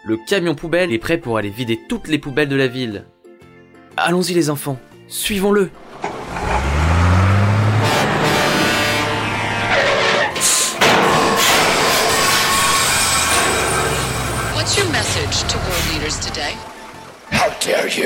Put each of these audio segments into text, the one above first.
Le camion poubelle est prêt pour aller vider toutes les poubelles de la ville. Allons-y les enfants, suivons-le. What's your message to world leaders today? How dare you?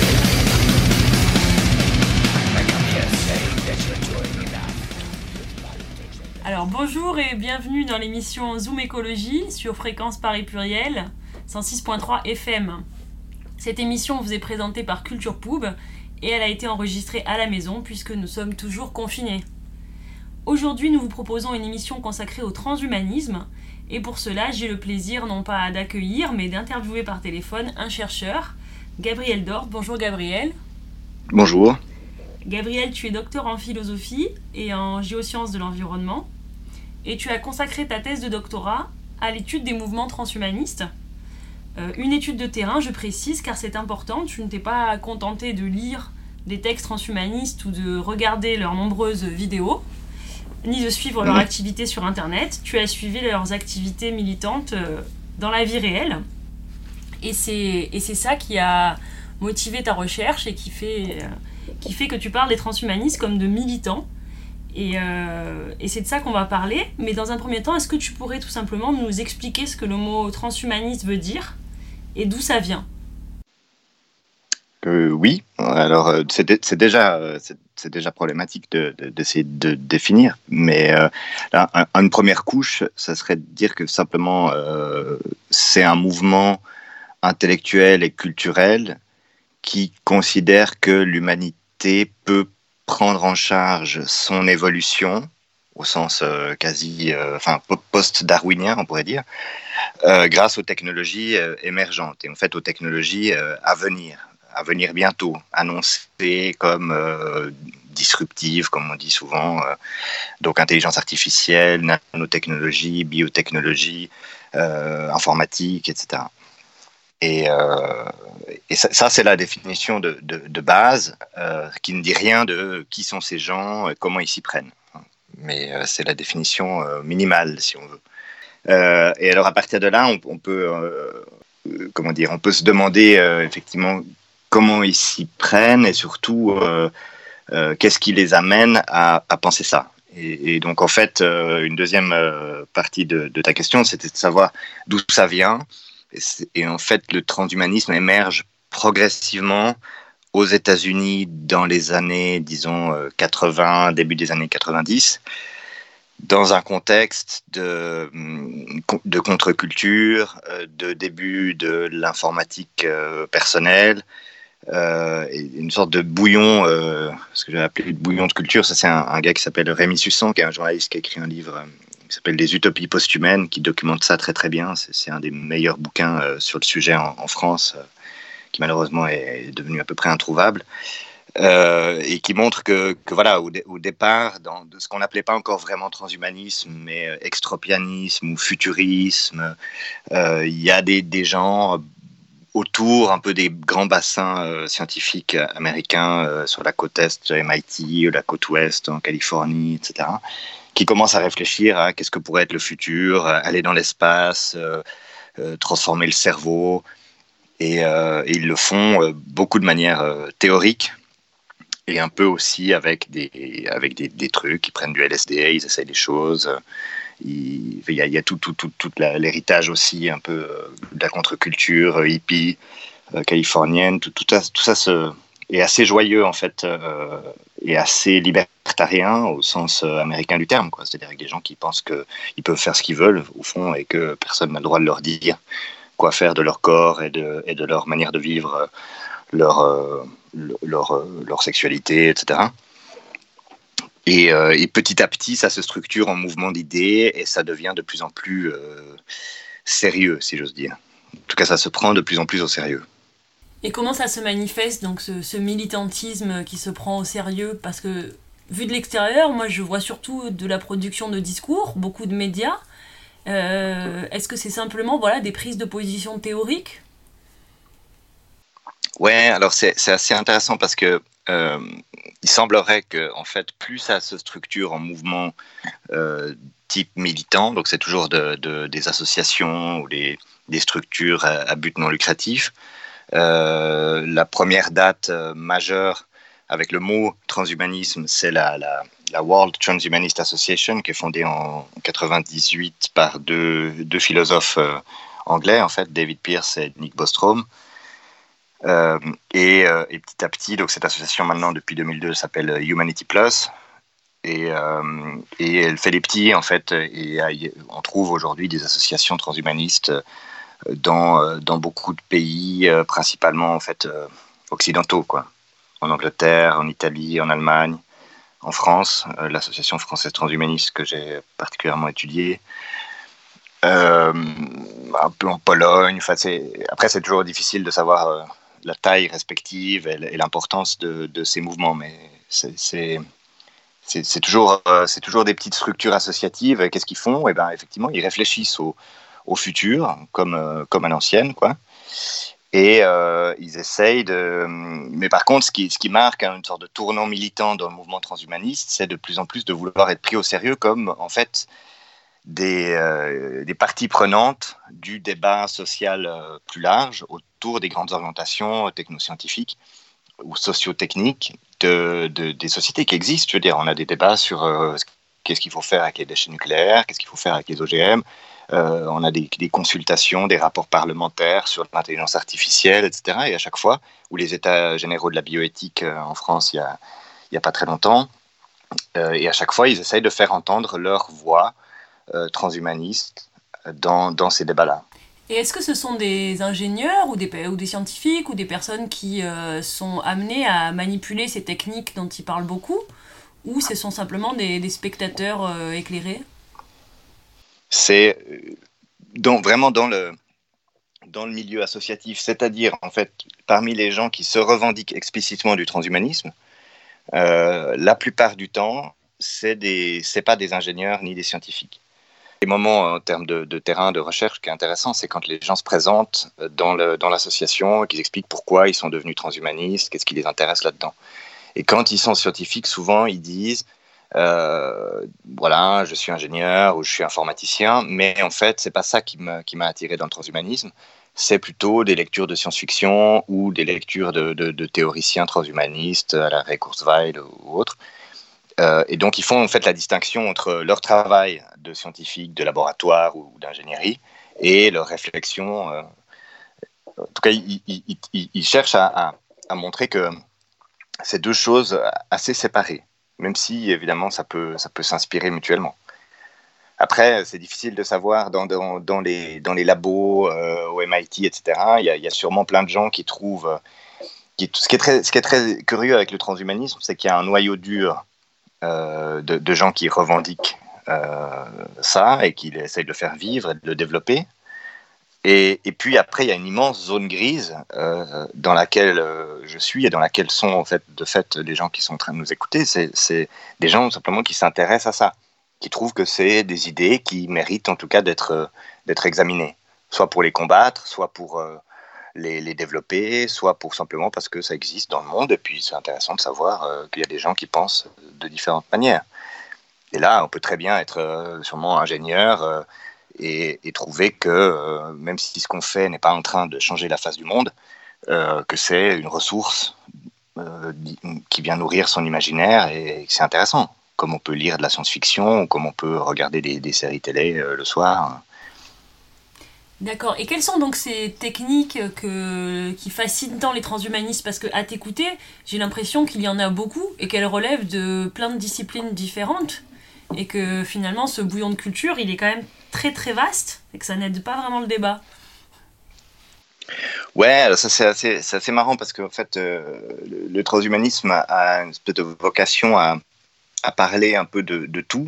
Alors bonjour et bienvenue dans l'émission Zoom Écologie sur Fréquence Paris Pluriel 106.3 FM. Cette émission vous est présentée par Culture Poub et elle a été enregistrée à la maison puisque nous sommes toujours confinés. Aujourd'hui nous vous proposons une émission consacrée au transhumanisme et pour cela j'ai le plaisir non pas d'accueillir mais d'interviewer par téléphone un chercheur, Gabriel Dort. Bonjour Gabriel. Bonjour. Gabriel, tu es docteur en philosophie et en géosciences de l'environnement et tu as consacré ta thèse de doctorat à l'étude des mouvements transhumanistes. Une étude de terrain, je précise, car c'est important, tu ne t'es pas contenté de lire des textes transhumanistes ou de regarder leurs nombreuses vidéos, ni de suivre leur activité sur Internet, tu as suivi leurs activités militantes dans la vie réelle. Et c'est ça qui a motivé ta recherche et qui fait que tu parles des transhumanistes comme de militants. Et c'est de ça qu'on va parler. Mais dans un premier temps, est-ce que tu pourrais tout simplement nous expliquer ce que le mot transhumaniste veut dire et d'où ça vient ? Oui, alors c'est déjà problématique d'essayer de définir, mais là, une première couche, ça serait de dire que simplement c'est un mouvement intellectuel et culturel qui considère que l'humanité peut prendre en charge son évolution, au sens post-darwinien, on pourrait dire, grâce aux technologies émergentes et en fait aux technologies à venir bientôt, annoncées comme disruptives, comme on dit souvent, donc intelligence artificielle, nanotechnologie, biotechnologie, informatique, etc. Et ça, c'est la définition de base qui ne dit rien de qui sont ces gens, comment ils s'y prennent. Mais c'est la définition minimale, si on veut. Et alors, à partir de là, on peut se demander effectivement comment ils s'y prennent et surtout qu'est-ce qui les amène à penser ça. Et donc, en fait, une deuxième partie de ta question, c'était de savoir d'où ça vient. Et en fait, le transhumanisme émerge progressivement aux États-Unis dans les années, disons, 80, début des années 90, dans un contexte de contre-culture, de début de l'informatique personnelle, et une sorte de bouillon, ce que j'ai appelé le bouillon de culture. Ça, c'est un gars qui s'appelle Rémi Sussan, qui est un journaliste qui a écrit un livre qui s'appelle Les Utopies post-humaines, qui documente ça très très bien. C'est un des meilleurs bouquins sur le sujet en France, qui malheureusement est devenu à peu près introuvable, et qui montre que voilà, au départ, de ce qu'on n'appelait pas encore vraiment transhumanisme, mais extropianisme ou futurisme, il y a des gens autour un peu des grands bassins scientifiques américains, sur la côte est de MIT, la côte ouest en Californie, etc., qui commencent à réfléchir à qu'est-ce que pourrait être le futur, aller dans l'espace, transformer le cerveau. Et ils le font beaucoup de manière théorique et un peu aussi avec des trucs. Ils prennent du LSD, ils essayent des choses. Il y a tout l'héritage aussi un peu de la contre-culture hippie californienne. Tout ça est assez joyeux en fait, et assez libertarien au sens américain du terme, quoi. C'est-à-dire avec des gens qui pensent qu'ils peuvent faire ce qu'ils veulent au fond et que personne n'a le droit de leur dire quoi faire de leur corps et de leur manière de vivre leur sexualité, etc. Et petit à petit, ça se structure en mouvement d'idées et ça devient de plus en plus sérieux, si j'ose dire. En tout cas, ça se prend de plus en plus au sérieux. Et comment ça se manifeste, donc ce militantisme qui se prend au sérieux ? Parce que, vu de l'extérieur, moi je vois surtout de la production de discours, beaucoup de médias. Est-ce que c'est simplement des prises de position théoriques ? Ouais, alors c'est assez intéressant parce que il semblerait que en fait plus ça se structure en mouvement type militant, donc c'est toujours des associations ou des des structures à but non lucratif. La première date majeure avec le mot transhumanisme, c'est la World Transhumanist Association, qui est fondée en 98 par deux philosophes anglais, en fait, David Pearce et Nick Bostrom. Et petit à petit, donc cette association maintenant depuis 2002 s'appelle Humanity Plus, et elle fait des petits, en fait, et on trouve aujourd'hui des associations transhumanistes dans beaucoup de pays, principalement en fait occidentaux, quoi. En Angleterre, en Italie, en Allemagne, en France, l'association française transhumaniste que j'ai particulièrement étudiée, un peu en Pologne. Enfin, après, c'est toujours difficile de savoir la taille respective et l'importance de ces mouvements, mais c'est toujours des petites structures associatives. Qu'est-ce qu'ils font? Eh ben, effectivement, ils réfléchissent au futur, comme à l'ancienne, quoi. Et ils essayent de... Mais par contre, ce qui marque une sorte de tournant militant dans le mouvement transhumaniste, c'est de plus en plus de vouloir être pris au sérieux comme, en fait, des parties prenantes du débat social plus large autour des grandes orientations technoscientifiques ou socio-techniques des sociétés qui existent. Je veux dire, on a des débats sur qu'est-ce qu'il faut faire avec les déchets nucléaires, qu'est-ce qu'il faut faire avec les OGM. On a des consultations, des rapports parlementaires sur l'intelligence artificielle, etc. Et à chaque fois, ou les états généraux de la bioéthique en France, il y a pas très longtemps, et à chaque fois, ils essayent de faire entendre leur voix transhumaniste dans ces débats-là. Et est-ce que ce sont des ingénieurs ou des scientifiques ou des personnes qui sont amenés à manipuler ces techniques dont ils parlent beaucoup, ou ce sont simplement des spectateurs éclairés? C'est vraiment dans le milieu associatif, c'est-à-dire en fait parmi les gens qui se revendiquent explicitement du transhumanisme, la plupart du temps, c'est pas des ingénieurs ni des scientifiques. Les moments en termes de terrain de recherche qui est intéressant, c'est quand les gens se présentent dans l'association, qu'ils expliquent pourquoi ils sont devenus transhumanistes, qu'est-ce qui les intéresse là-dedans. Et quand ils sont scientifiques, souvent ils disent voilà, je suis ingénieur ou je suis informaticien, mais en fait, c'est pas ça qui m'a attiré dans le transhumanisme. C'est plutôt des lectures de science-fiction ou des lectures de théoriciens transhumanistes à la Ray Kurzweil ou autres. Et donc, ils font en fait la distinction entre leur travail de scientifique, de laboratoire ou d'ingénierie et leur réflexion. En tout cas, ils cherchent à montrer que c'est deux choses assez séparées, même si, évidemment, ça peut s'inspirer mutuellement. Après, c'est difficile de savoir dans les labos, au MIT, etc. Il y a sûrement plein de gens qui trouvent... Ce qui est très curieux avec le transhumanisme, c'est qu'il y a un noyau dur de gens qui revendiquent ça et qui essayent de le faire vivre et de le développer. Et puis après, il y a une immense zone grise dans laquelle je suis et dans laquelle sont en fait, de fait les gens qui sont en train de nous écouter. C'est des gens simplement qui s'intéressent à ça, qui trouvent que c'est des idées qui méritent en tout cas d'être examinées, soit pour les combattre, soit pour les développer, soit pour simplement parce que ça existe dans le monde. Et puis c'est intéressant de savoir qu'il y a des gens qui pensent de différentes manières. Et là, on peut très bien être sûrement ingénieur et trouver que même si ce qu'on fait n'est pas en train de changer la face du monde, que c'est une ressource qui vient nourrir son imaginaire et que c'est intéressant, comme on peut lire de la science-fiction ou comme on peut regarder des séries télé le soir. D'accord. Et quelles sont donc ces techniques qui fascinent tant les transhumanistes? Parce qu'à t'écouter, j'ai l'impression qu'il y en a beaucoup et qu'elles relèvent de plein de disciplines différentes et que finalement ce bouillon de culture, il est quand même très très vaste et que ça n'aide pas vraiment le débat. Ouais, alors ça c'est assez marrant parce qu'en fait le transhumanisme a une espèce de vocation à parler un peu de tout,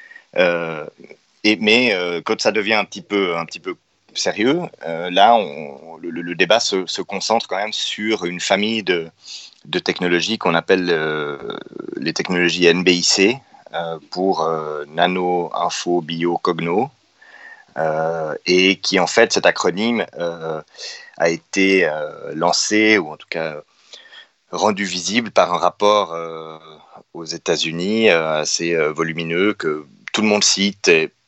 mais quand ça devient un petit peu sérieux, là le débat se concentre quand même sur une famille de technologies qu'on appelle les technologies NBIC pour nano, info, bio, cogno. Et qui en fait cet acronyme a été lancé ou en tout cas rendu visible par un rapport aux États-Unis assez volumineux que tout le monde cite et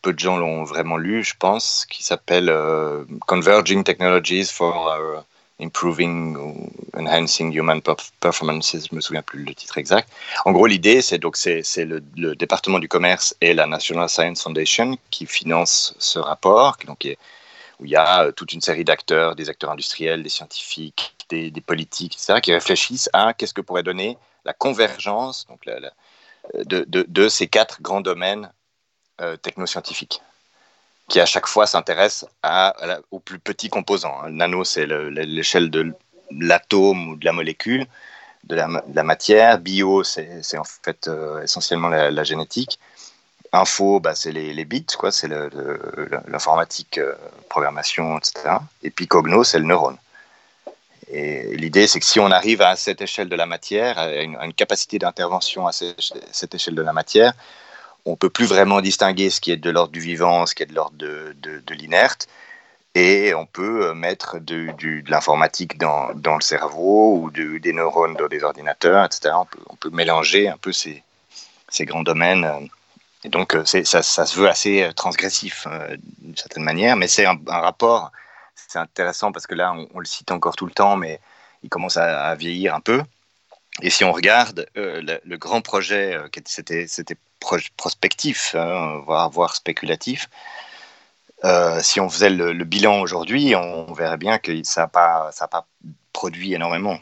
peu de gens l'ont vraiment lu, je pense, qui s'appelle Converging Technologies for Improving ou Enhancing Human Performances. Je me souviens plus le titre exact. En gros, l'idée, c'est le département du commerce et la National Science Foundation qui financent ce rapport, donc où il y a toute une série d'acteurs, des acteurs industriels, des scientifiques, des politiques, etc., qui réfléchissent à qu'est-ce que pourrait donner la convergence donc de ces 4 grands domaines technoscientifiques, qui à chaque fois s'intéressent aux plus petits composants. Le nano, c'est l'échelle de l'atome ou de la molécule, de la matière. Bio, c'est en fait essentiellement la génétique. Info, c'est les bits, quoi, c'est l'informatique, programmation, etc. Et puis cogno, c'est le neurone. Et l'idée, c'est que si on arrive à cette échelle de la matière, à une capacité d'intervention à cette échelle de la matière, on ne peut plus vraiment distinguer ce qui est de l'ordre du vivant, ce qui est de l'ordre de l'inerte, et on peut mettre de l'informatique dans le cerveau ou des neurones dans des ordinateurs, etc. On peut mélanger un peu ces grands domaines. Et donc, ça se veut assez transgressif d'une certaine manière, mais c'est un rapport, c'est intéressant parce que là, on le cite encore tout le temps, mais il commence à vieillir un peu. Et si on regarde le grand projet, c'était prospectif, voire spéculatif, si on faisait le bilan aujourd'hui, on verrait bien que ça n'a pas produit énormément.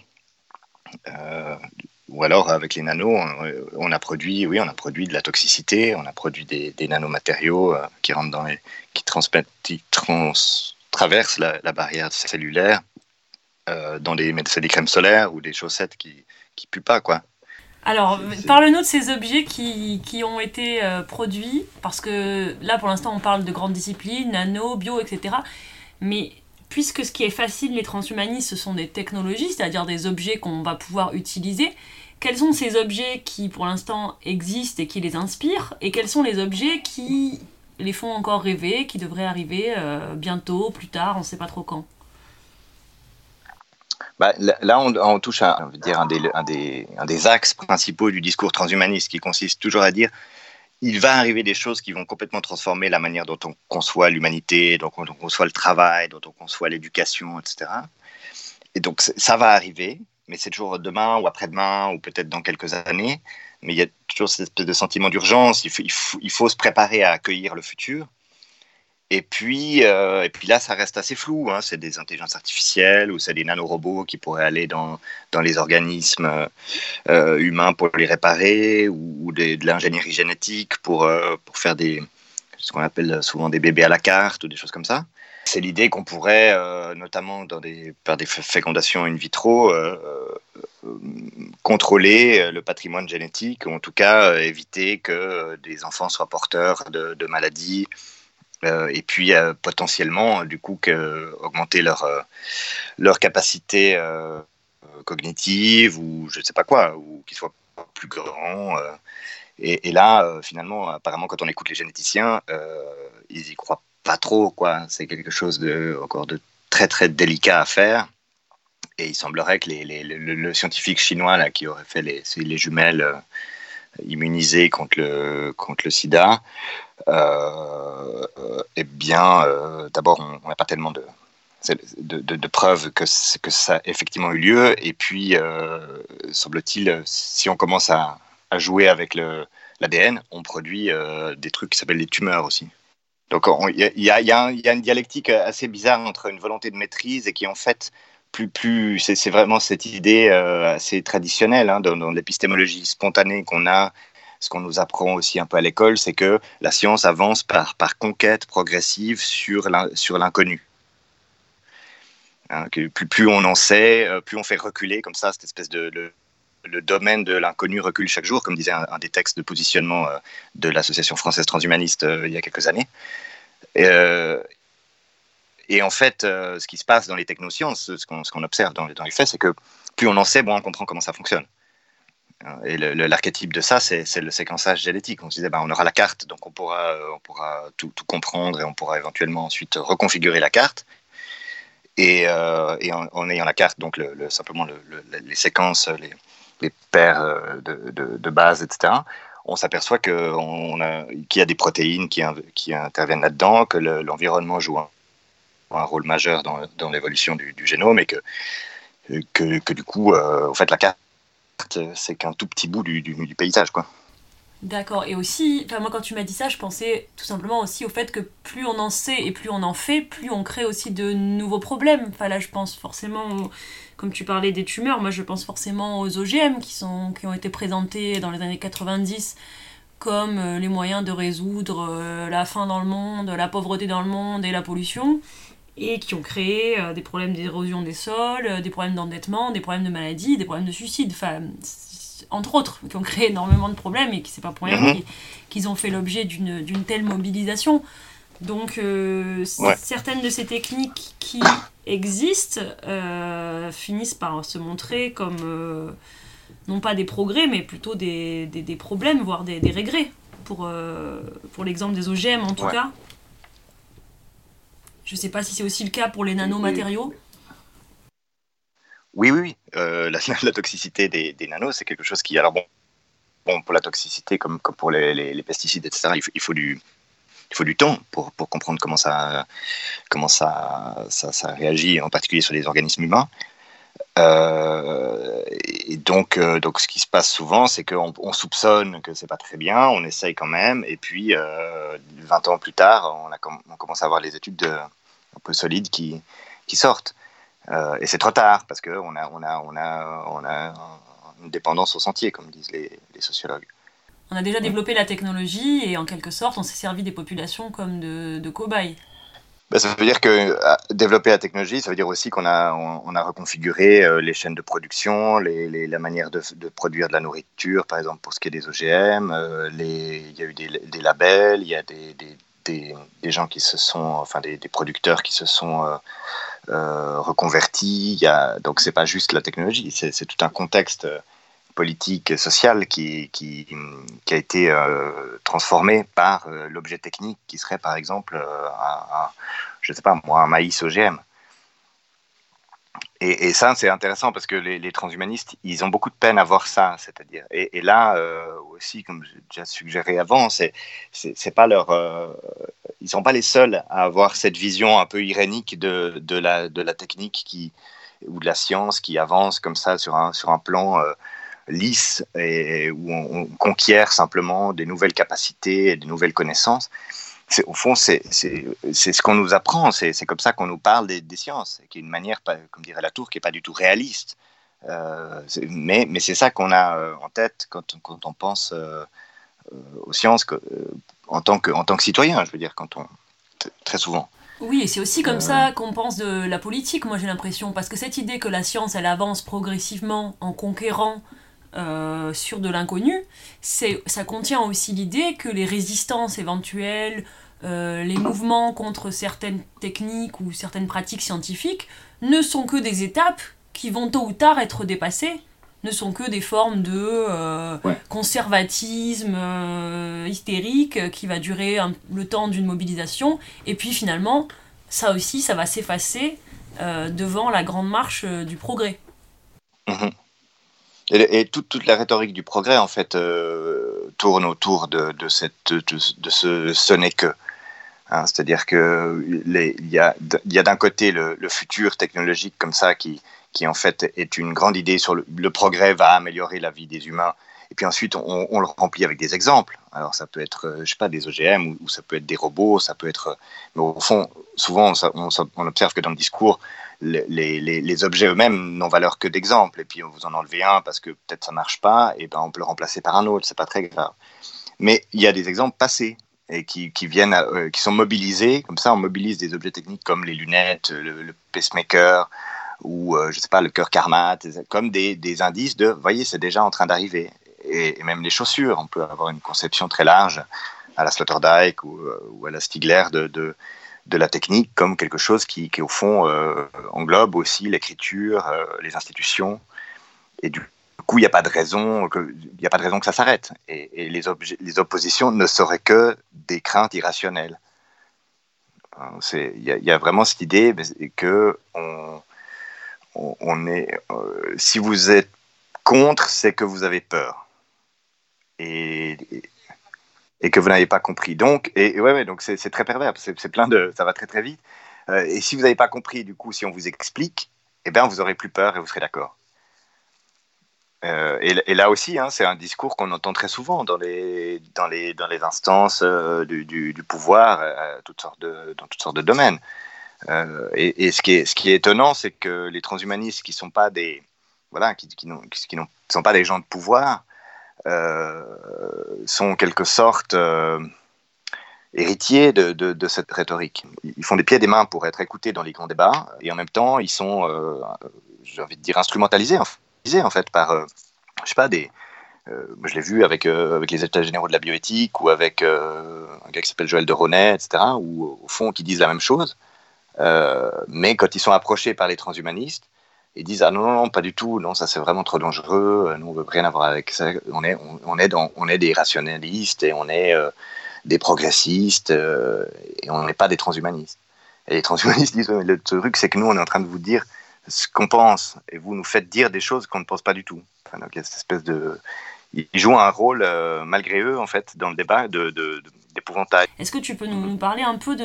Ou alors avec les nanos, on a produit de la toxicité, on a produit des nanomatériaux qui rentrent qui traversent la barrière cellulaire c'est des crèmes solaires ou des chaussettes qui puent pas, quoi. Alors, parle-nous de ces objets qui ont été produits, parce que là, pour l'instant, on parle de grandes disciplines, nano, bio, etc. Mais puisque ce qui est facile, les transhumanistes, ce sont des technologies, c'est-à-dire des objets qu'on va pouvoir utiliser, quels sont ces objets qui, pour l'instant, existent et qui les inspirent, et quels sont les objets qui les font encore rêver, qui devraient arriver bientôt, plus tard, on ne sait pas trop quand? Là, on touche à, on veut dire, un des axes principaux du discours transhumaniste, qui consiste toujours à dire il va arriver des choses qui vont complètement transformer la manière dont on conçoit l'humanité, dont on conçoit le travail, dont on conçoit l'éducation, etc. Et donc, ça va arriver, mais c'est toujours demain ou après-demain ou peut-être dans quelques années. Mais il y a toujours cette espèce de sentiment d'urgence. Il faut se préparer à accueillir le futur. Et puis là, ça reste assez flou. C'est des intelligences artificielles ou c'est des nanorobots qui pourraient aller dans les organismes humains pour les réparer ou de l'ingénierie génétique pour faire ce qu'on appelle souvent des bébés à la carte ou des choses comme ça. C'est l'idée qu'on pourrait, notamment par des fécondations in vitro, contrôler le patrimoine génétique ou en tout cas éviter que des enfants soient porteurs de maladies. Et puis potentiellement du coup augmenter leur capacité cognitive ou je ne sais pas quoi, ou qu'ils soient plus grands. Et là, finalement, apparemment, quand on écoute les généticiens, ils y croient pas trop, quoi. C'est quelque chose encore de très très délicat à faire. Et il semblerait que le scientifique chinois là, qui aurait fait les jumelles immunisées contre le sida, eh bien, d'abord, on n'a pas tellement de preuves que ça a effectivement eu lieu. Et puis, semble-t-il, si on commence à jouer avec l'ADN, on produit des trucs qui s'appellent les tumeurs aussi. Donc, il y a une dialectique assez bizarre entre une volonté de maîtrise et qui, en fait, c'est vraiment cette idée assez traditionnelle dans l'épistémologie spontanée qu'on a. Ce qu'on nous apprend aussi un peu à l'école, c'est que la science avance par conquête progressive sur l'inconnu. Que plus on en sait, plus on fait reculer comme ça cette espèce le domaine de l'inconnu recule chaque jour, comme disait un des textes de positionnement de l'Association française transhumaniste il y a quelques années. Et en fait, ce qui se passe dans les technosciences, ce qu'on observe dans les faits, c'est que plus on en sait, moins on comprend comment ça fonctionne. Et l'archétype de ça, c'est le séquençage génétique. On se disait, on aura la carte, donc on pourra tout comprendre et on pourra éventuellement ensuite reconfigurer la carte. Et en ayant la carte, donc simplement les séquences, les paires de base, etc., on s'aperçoit qu'il y a des protéines qui interviennent là-dedans, que l'environnement joue un rôle majeur dans l'évolution du génome, et que du coup, en fait, la carte, c'est qu'un tout petit bout du paysage, quoi. D'accord, et aussi, moi quand tu m'as dit ça, je pensais tout simplement aussi au fait que plus on en sait et plus on en fait, plus on crée aussi de nouveaux problèmes. Enfin là je pense forcément, comme tu parlais des tumeurs, moi je pense forcément aux OGM qui ont été présentés dans les années 90 comme les moyens de résoudre la faim dans le monde, la pauvreté dans le monde et la pollution, et qui ont créé des problèmes d'érosion des sols, des problèmes d'endettement, des problèmes de maladie, des problèmes de suicide, enfin entre autres, qui ont créé énormément de problèmes et qui c'est pas pour rien qu'ils ont fait l'objet d'une telle mobilisation. Donc certaines de ces techniques qui existent finissent par se montrer comme non pas des progrès mais plutôt des problèmes, voire des régrets pour l'exemple des OGM en tout cas. Je sais pas si c'est aussi le cas pour les nanomatériaux. Oui. La toxicité des nanos, c'est quelque chose qui... Alors bon, pour la toxicité, comme pour les pesticides, etc., il faut du temps pour comprendre comment ça réagit, en particulier sur les organismes humains. Et donc, ce qui se passe souvent, c'est qu'on soupçonne que c'est pas très bien, on essaye quand même, et puis 20 ans plus tard, on commence à avoir les études un peu solides qui sortent. Et c'est trop tard parce qu'on a une dépendance au sentier, comme disent les sociologues. On a déjà développé la technologie et en quelque sorte on s'est servi des populations comme de cobayes. Ça veut dire que développer la technologie, ça veut dire aussi qu'on a reconfiguré les chaînes de production, la manière de produire de la nourriture, par exemple pour ce qui est des OGM. Il y a eu des labels, il y a des gens qui se sont, enfin des producteurs qui se sont reconvertis. Donc c'est pas juste la technologie, c'est tout un contexte politique et social qui a été transformé par l'objet technique qui serait par exemple je sais pas moi, un maïs OGM. Et ça, c'est intéressant parce que les transhumanistes, ils ont beaucoup de peine à voir ça, c'est-à-dire. Et là aussi, comme j'ai déjà suggéré avant, c'est pas ils sont pas les seuls à avoir cette vision un peu irénique de la technique ou de la science qui avance comme ça sur un plan lisse et où on conquiert simplement des nouvelles capacités et des nouvelles connaissances. Au fond, c'est ce qu'on nous apprend, c'est comme ça qu'on nous parle des sciences, qui est une manière, comme dirait Latour, qui n'est pas du tout réaliste. Mais c'est ça qu'on a en tête quand on pense aux sciences en tant que citoyen, je veux dire, très souvent. Oui, et c'est aussi comme ça qu'on pense de la politique, moi j'ai l'impression, parce que cette idée que la science, elle avance progressivement en conquérant sur de l'inconnu, ça contient aussi l'idée que les résistances éventuelles, les mouvements contre certaines techniques ou certaines pratiques scientifiques ne sont que des étapes qui vont tôt ou tard être dépassées, ne sont que des formes de conservatisme hystérique qui va durer le temps d'une mobilisation, et puis finalement, ça aussi, ça va s'effacer devant la grande marche du progrès. Mmh. Et toute la rhétorique du progrès, en fait, tourne autour de ce n'est que. Hein, c'est-à-dire qu'il y a d'un côté le futur technologique comme ça qui en fait est une grande idée sur le progrès va améliorer la vie des humains. Et puis ensuite, on le remplit avec des exemples. Alors ça peut être, je sais pas, des OGM ou ça peut être des robots, ça peut être... Mais au fond, souvent, on observe que dans le discours, les objets eux-mêmes n'ont valeur que d'exemple. Et puis vous en enlevez un parce que peut-être ça marche pas, et ben on peut le remplacer par un autre, c'est pas très grave. Mais il y a des exemples passés et qui sont mobilisés. Comme ça, on mobilise des objets techniques comme les lunettes, le pacemaker, ou je sais pas, le cœur Karmat, comme des indices de, voyez, c'est déjà en train d'arriver. Et même les chaussures, on peut avoir une conception très large à la Sloterdijk ou à la Stigler de la technique comme quelque chose qui au fond englobe aussi l'écriture, les institutions. Et du coup, il n'y a pas de raison que ça s'arrête. Et les oppositions ne seraient que des craintes irrationnelles. Il y a vraiment cette idée que si vous êtes contre, c'est que vous avez peur. et, et que vous n'avez pas compris. Donc, donc c'est très pervers, c'est plein de, ça va très très vite. Et si vous n'avez pas compris, du coup, si on vous explique, eh bien, vous aurez plus peur et vous serez d'accord. Et là aussi, hein, c'est un discours qu'on entend très souvent dans les instances du pouvoir, dans toutes sortes de domaines. Et ce qui est étonnant, c'est que les transhumanistes qui sont pas des sont pas des gens de pouvoir sont en quelque sorte héritiers de cette rhétorique. Ils font des pieds et des mains pour être écoutés dans les grands débats, et en même temps, ils sont, j'ai envie de dire, instrumentalisés en fait par, je sais pas, je l'ai vu avec les états généraux de la bioéthique ou avec un gars qui s'appelle Joël de Ronet, etc., où au fond, qui disent la même chose, mais quand ils sont approchés par les transhumanistes, ils disent ah non, pas du tout, non, ça c'est vraiment trop dangereux, nous on veut rien avoir avec ça, on est des rationalistes et on est des progressistes et on n'est pas des transhumanistes. Et les transhumanistes disent le truc c'est que nous on est en train de vous dire ce qu'on pense et vous nous faites dire des choses qu'on ne pense pas du tout. Enfin, donc il y a cette espèce de, ils jouent un rôle malgré eux en fait dans le débat d'épouvantail. Est-ce que tu peux nous parler un peu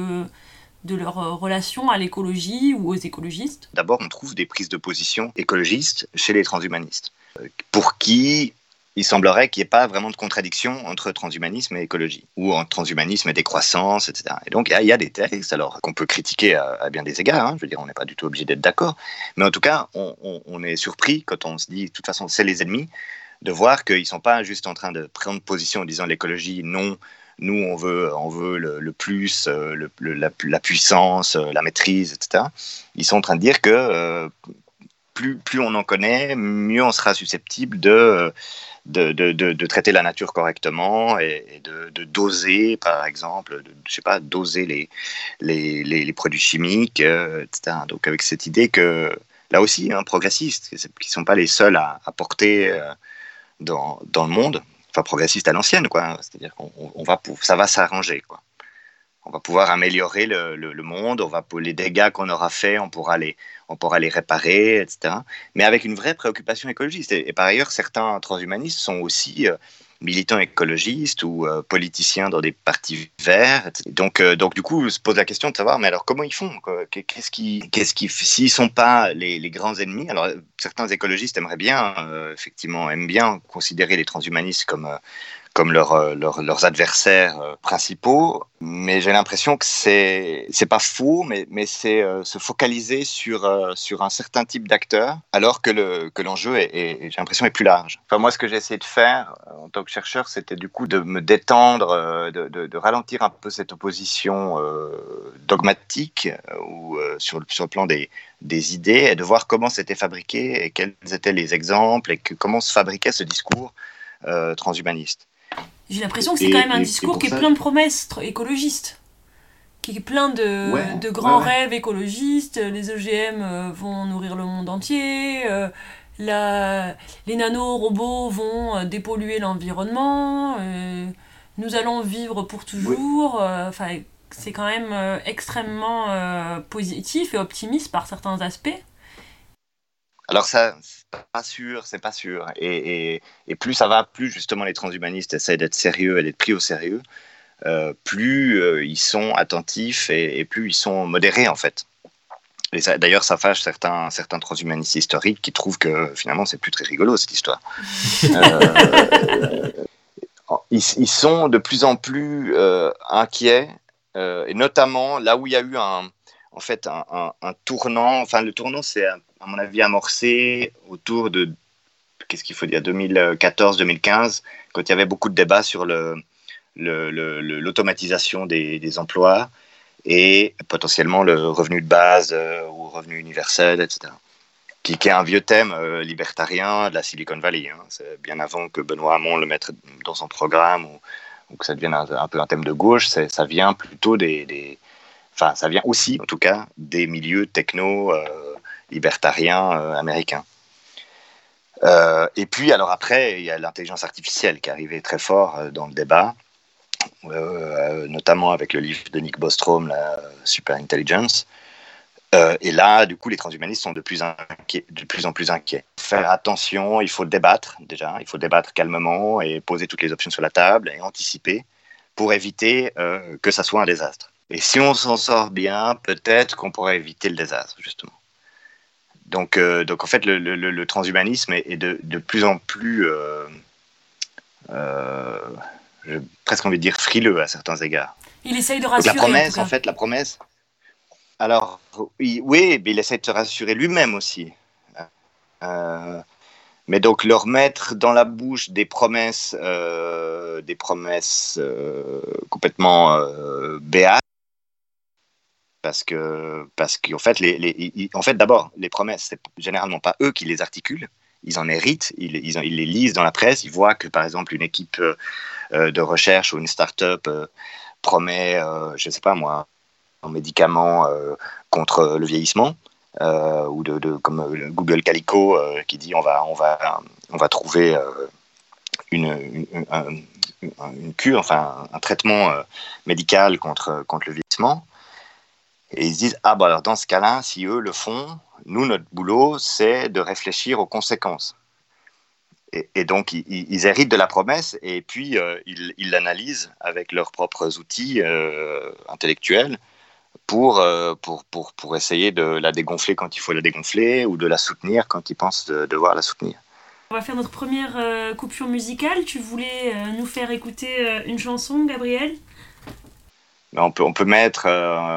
de leur relation à l'écologie ou aux écologistes? D'abord, on trouve des prises de position écologistes chez les transhumanistes, pour qui il semblerait qu'il n'y ait pas vraiment de contradiction entre transhumanisme et écologie, ou entre transhumanisme et décroissance, etc. Et donc, il y a des textes alors, qu'on peut critiquer à bien des égards, hein, je veux dire, on n'est pas du tout obligé d'être d'accord, mais en tout cas, on est surpris quand on se dit, de toute façon, c'est les ennemis, de voir qu'ils ne sont pas juste en train de prendre position en disant l'écologie, non, nous, on veut le plus, la puissance, la maîtrise, etc. Ils sont en train de dire que plus on en connaît, mieux on sera susceptible de traiter la nature correctement et de doser, par exemple, doser les produits chimiques, etc. Donc, avec cette idée que, là aussi, progressistes, qui ne sont pas les seuls à porter dans le monde, enfin progressiste à l'ancienne, quoi. C'est-à-dire ça va s'arranger, quoi. On va pouvoir améliorer le monde, les dégâts qu'on aura faits, on pourra les réparer, etc. Mais avec une vraie préoccupation écologiste. Et par ailleurs, certains transhumanistes sont aussi militants écologistes ou politiciens dans des partis verts. Donc du coup, se pose la question de savoir, mais alors comment ils font, quoi? S'ils sont pas les grands ennemis, alors certains écologistes aiment bien considérer les transhumanistes comme leurs adversaires principaux, mais j'ai l'impression que c'est pas faux, mais c'est se focaliser sur un certain type d'acteurs, alors que l'enjeu j'ai l'impression est plus large. Enfin, moi, ce que j'ai essayé de faire en tant que chercheur, c'était du coup de me détendre, de ralentir un peu cette opposition dogmatique ou sur le plan des idées, et de voir comment c'était fabriqué et quels étaient les exemples et comment se fabriquait ce discours transhumaniste. J'ai l'impression que c'est quand même un discours qui est plein de promesses écologistes, qui est plein de grands rêves écologistes. Les OGM vont nourrir le monde entier, les nanorobots vont dépolluer l'environnement, nous allons vivre pour toujours. C'est quand même extrêmement positif et optimiste par certains aspects. Alors ça, c'est pas sûr. Et plus ça va, plus justement les transhumanistes essaient d'être sérieux et d'être pris au sérieux, plus ils sont attentifs et plus ils sont modérés en fait. Et d'ailleurs, ça fâche certains transhumanistes historiques qui trouvent que finalement c'est plus très rigolo cette histoire. Ils sont de plus en plus inquiets, et notamment là où il y a eu un tournant. Enfin, le tournant, c'est à mon avis amorcé autour de, qu'est-ce qu'il faut dire, 2014-2015, quand il y avait beaucoup de débats sur l'automatisation des emplois et potentiellement le revenu de base ou revenu universel, etc. Qui est un vieux thème libertarien de la Silicon Valley. Hein. C'est bien avant que Benoît Hamon le mette dans son programme ou que ça devienne un peu un thème de gauche. Ça vient plutôt ça vient aussi, en tout cas, des milieux techno libertariens américains. Et puis, alors après, il y a l'intelligence artificielle qui est arrivée très fort dans le débat, notamment avec le livre de Nick Bostrom, Super Intelligence. Et là, du coup, les transhumanistes sont de plus en plus inquiets. Faire attention, il faut débattre déjà, il faut débattre calmement et poser toutes les options sur la table et anticiper pour éviter que ça soit un désastre. Et si on s'en sort bien, peut-être qu'on pourrait éviter le désastre, justement. Donc en fait, le transhumanisme est de plus en plus, j'ai presque envie de dire, frileux à certains égards. Il essaye de rassurer. Donc la promesse. Alors, oui, mais il essaie de se rassurer lui-même aussi. Mais donc, leur mettre dans la bouche des promesses complètement béates, parce qu'en fait, d'abord, les promesses, c'est généralement pas eux qui les articulent. Ils en héritent, ils les lisent dans la presse, ils voient que, par exemple, une équipe de recherche ou une start-up promet, je ne sais pas moi, un médicament contre le vieillissement, ou comme Google Calico qui dit on va trouver une cure, enfin un traitement médical contre le vieillissement. Et ils se disent alors dans ce cas-là, si eux le font, nous notre boulot c'est de réfléchir aux conséquences. Et donc ils héritent de la promesse et puis ils l'analysent avec leurs propres outils intellectuels pour essayer de la dégonfler quand il faut la dégonfler ou de la soutenir quand ils pensent devoir la soutenir. On va faire notre première coupure musicale. Tu voulais nous faire écouter une chanson, Gabriel ? On peut mettre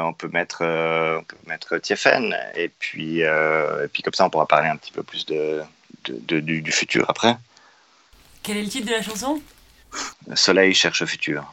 Tiefen et puis comme ça on pourra parler un petit peu plus du futur après. Quel est le titre de la chanson ? Le soleil cherche le futur.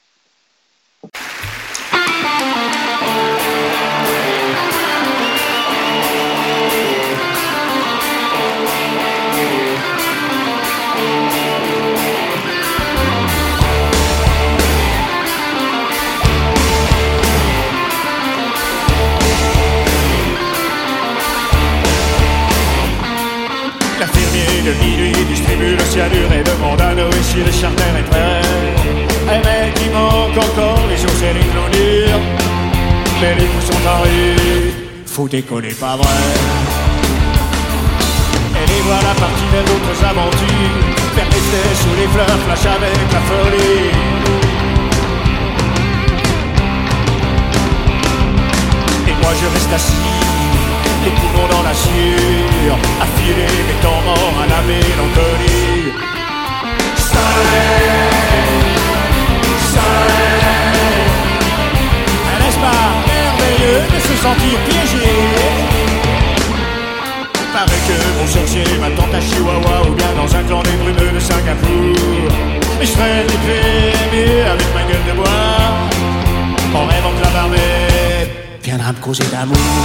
L'infirmier de minuit distribue le cianure et demande à Noé si le charter est prêt. Un mec qui manque encore, les jours c'est les clôtures. Mais les coups sont en rue, faut décoller pas vrai. Et les voilà partis vers d'autres aventures, faire des tests sous les fleurs, flash avec la folie. Et moi je reste assis, les poumons dans la sueur, affilés mes temps morts à la mélancolie. Soleil, soleil, n'est-ce pas merveilleux de se sentir piégé? Paraît que mon sorcier m'attend à Chihuahua ou bien dans un clan des brumeux de Singapour. Mais je ferai des mieux avec ma gueule de bois, en rêvant que la barbette viendra me causer d'amour.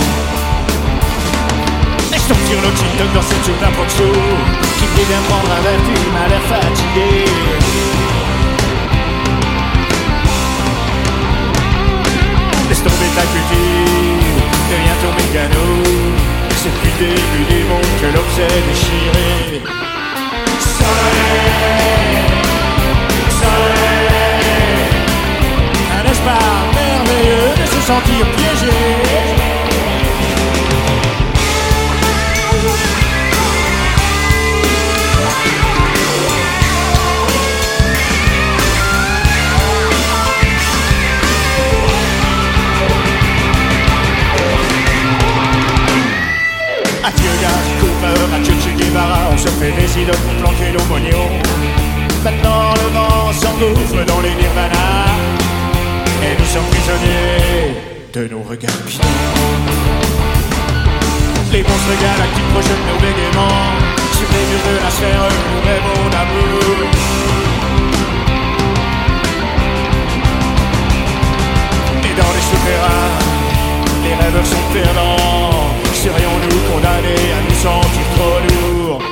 Laisse sortir le gin dans cette soupe d'un proxo qui me dit bien prendre un verre, il m'a l'air fatigué. Laisse tomber ta culture, deviens ton mécano. C'est depuis le début du monde que l'homme s'est déchiré. Soleil, soleil, n'est-ce pas merveilleux de se sentir piégé? Adieu gars, Cooper, adieu Che Guevara, on se fait des idoles pour planquer nos mognons. Maintenant le vent s'engouffre dans les nirvanas, et nous sommes prisonniers de nos regards pieds. Les monstres galactiques projettent nos bégaiements sur les murs de la sphère, nous rêvons d'amour. Et dans les souterrains, les rêveurs sont perdants. Serions-nous condamnés à nous sentir trop lourds?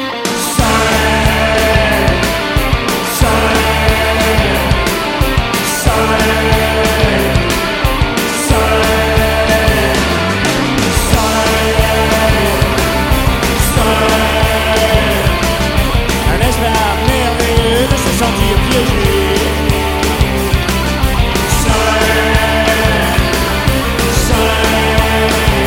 Soleil, soleil, soleil, soleil, soleil, soleil. Un espoir merveilleux de se sentir piégé. Soleil, soleil.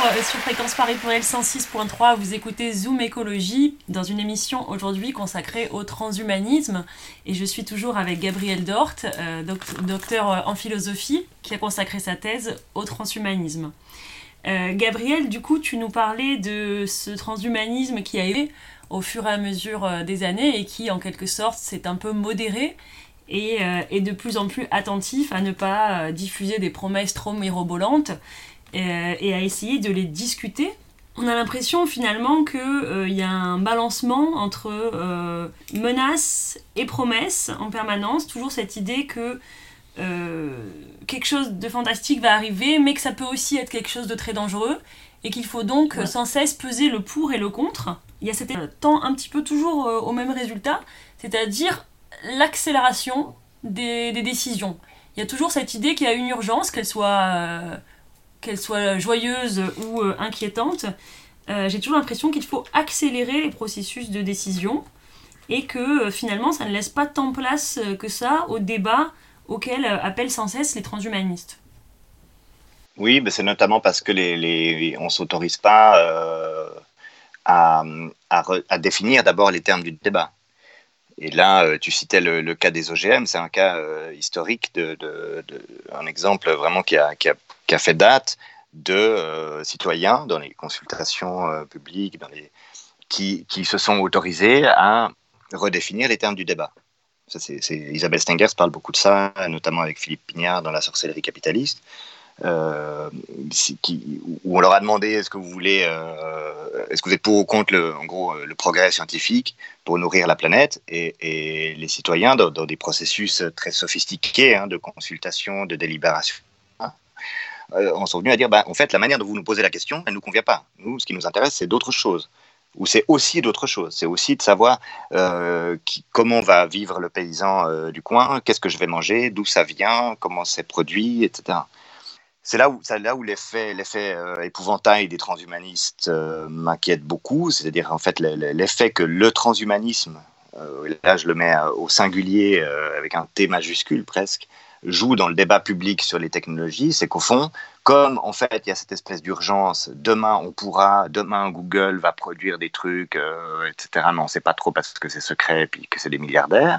sur Fréquence Paris Pluriel 106.3, vous écoutez Zoom Écologie dans une émission aujourd'hui consacrée au transhumanisme et je suis toujours avec Gabriel Dort, docteur en philosophie qui a consacré sa thèse au transhumanisme. Gabriel, du coup tu nous parlais de ce transhumanisme qui a évolué au fur et à mesure des années et qui en quelque sorte s'est un peu modéré et est de plus en plus attentif à ne pas diffuser des promesses trop mirobolantes et à essayer de les discuter. On a l'impression finalement qu'il y a un balancement entre menaces et promesses en permanence, toujours cette idée que quelque chose de fantastique va arriver, mais que ça peut aussi être quelque chose de très dangereux, et qu'il faut donc sans cesse peser le pour et le contre. Il y a cet temps un petit peu toujours au même résultat, c'est-à-dire l'accélération des décisions. Il y a toujours cette idée qu'il y a une urgence, qu'elle soit joyeuse ou inquiétante. J'ai toujours l'impression qu'il faut accélérer les processus de décision et que finalement ça ne laisse pas tant place que ça au débat auquel appellent sans cesse les transhumanistes. Oui, mais c'est notamment parce que on ne s'autorise pas à définir d'abord les termes du débat. Et là, tu citais le cas des OGM, c'est un cas historique, un exemple vraiment qui a fait date de citoyens dans les consultations publiques, qui se sont autorisés à redéfinir les termes du débat. Ça, Isabelle Stengers parle beaucoup de ça, notamment avec Philippe Pignard dans La sorcellerie capitaliste. Où on leur a demandé est-ce que vous êtes pour ou contre le progrès scientifique pour nourrir la planète, et les citoyens dans des processus très sophistiqués de consultation, de délibération en sont venus à dire en fait la manière dont vous nous posez la question elle nous convient pas. Nous, ce qui nous intéresse, c'est d'autres choses, ou c'est aussi d'autres choses, c'est aussi de savoir comment va vivre le paysan du coin, qu'est-ce que je vais manger, d'où ça vient, comment c'est produit, etc. C'est là où l'effet épouvantail des transhumanistes m'inquiète beaucoup, c'est-à-dire en fait l'effet que le transhumanisme, là je le mets au singulier avec un T majuscule presque, joue dans le débat public sur les technologies, c'est qu'au fond, comme en fait il y a cette espèce d'urgence, demain Google va produire des trucs, etc., mais on ne sait pas trop parce que c'est secret et puis que c'est des milliardaires,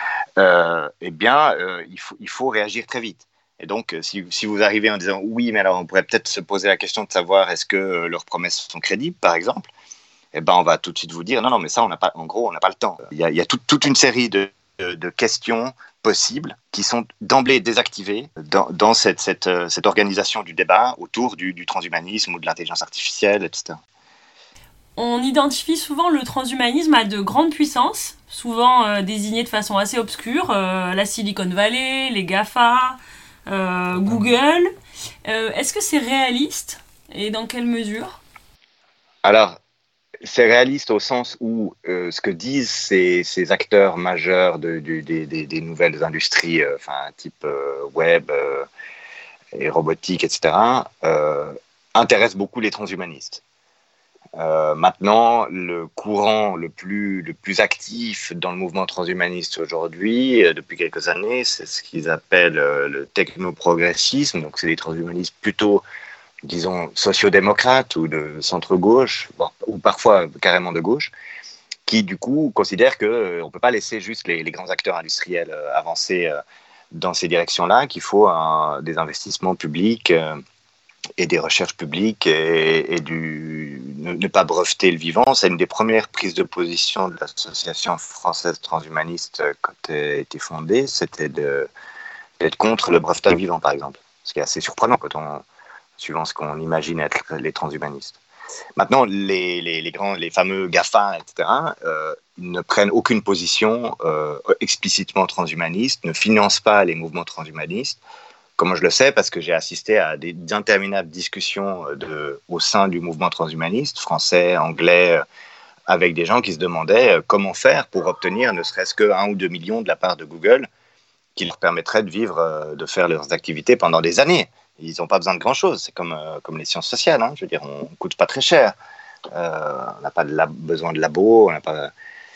il faut réagir très vite. Et donc, si vous arrivez en disant oui, mais alors on pourrait peut-être se poser la question de savoir est-ce que leurs promesses sont crédibles, par exemple, on va tout de suite vous dire non, mais ça, on n'a pas le temps. Il y a toute une série de questions possibles qui sont d'emblée désactivées dans cette organisation du débat autour du transhumanisme ou de l'intelligence artificielle, etc. On identifie souvent le transhumanisme à de grandes puissances, souvent désignées de façon assez obscure, la Silicon Valley, les GAFA, Google. Est-ce que c'est réaliste et dans quelle mesure ? Alors, c'est réaliste au sens où ce que disent ces acteurs majeurs des nouvelles industries, type web et robotique, etc., intéressent beaucoup les transhumanistes. Maintenant, le courant le plus actif dans le mouvement transhumaniste aujourd'hui, depuis quelques années, c'est ce qu'ils appellent le technoprogressisme. Donc, c'est des transhumanistes plutôt, disons, sociodémocrates ou de centre-gauche, ou parfois carrément de gauche, qui, du coup, considèrent qu'on ne peut pas laisser juste les grands acteurs industriels avancer dans ces directions-là, qu'il faut des investissements publics et des recherches publiques et ne pas breveter le vivant. C'est une des premières prises de position de l'association française transhumaniste quand elle a été fondée, c'était d'être contre le brevetage vivant, par exemple. Ce qui est assez surprenant suivant ce qu'on imagine être les transhumanistes. Maintenant, les fameux GAFA, etc., ne prennent aucune position explicitement transhumaniste, ne financent pas les mouvements transhumanistes. Comment je le sais ? Parce que j'ai assisté à d'interminables discussions au sein du mouvement transhumaniste, français, anglais, avec des gens qui se demandaient comment faire pour obtenir ne serait-ce que 1 ou 2 millions de la part de Google qui leur permettrait de faire leurs activités pendant des années. Ils n'ont pas besoin de grand-chose. C'est comme les sciences sociales. Je veux dire, on ne coûte pas très cher. On n'a pas besoin de labos, on n'a pas...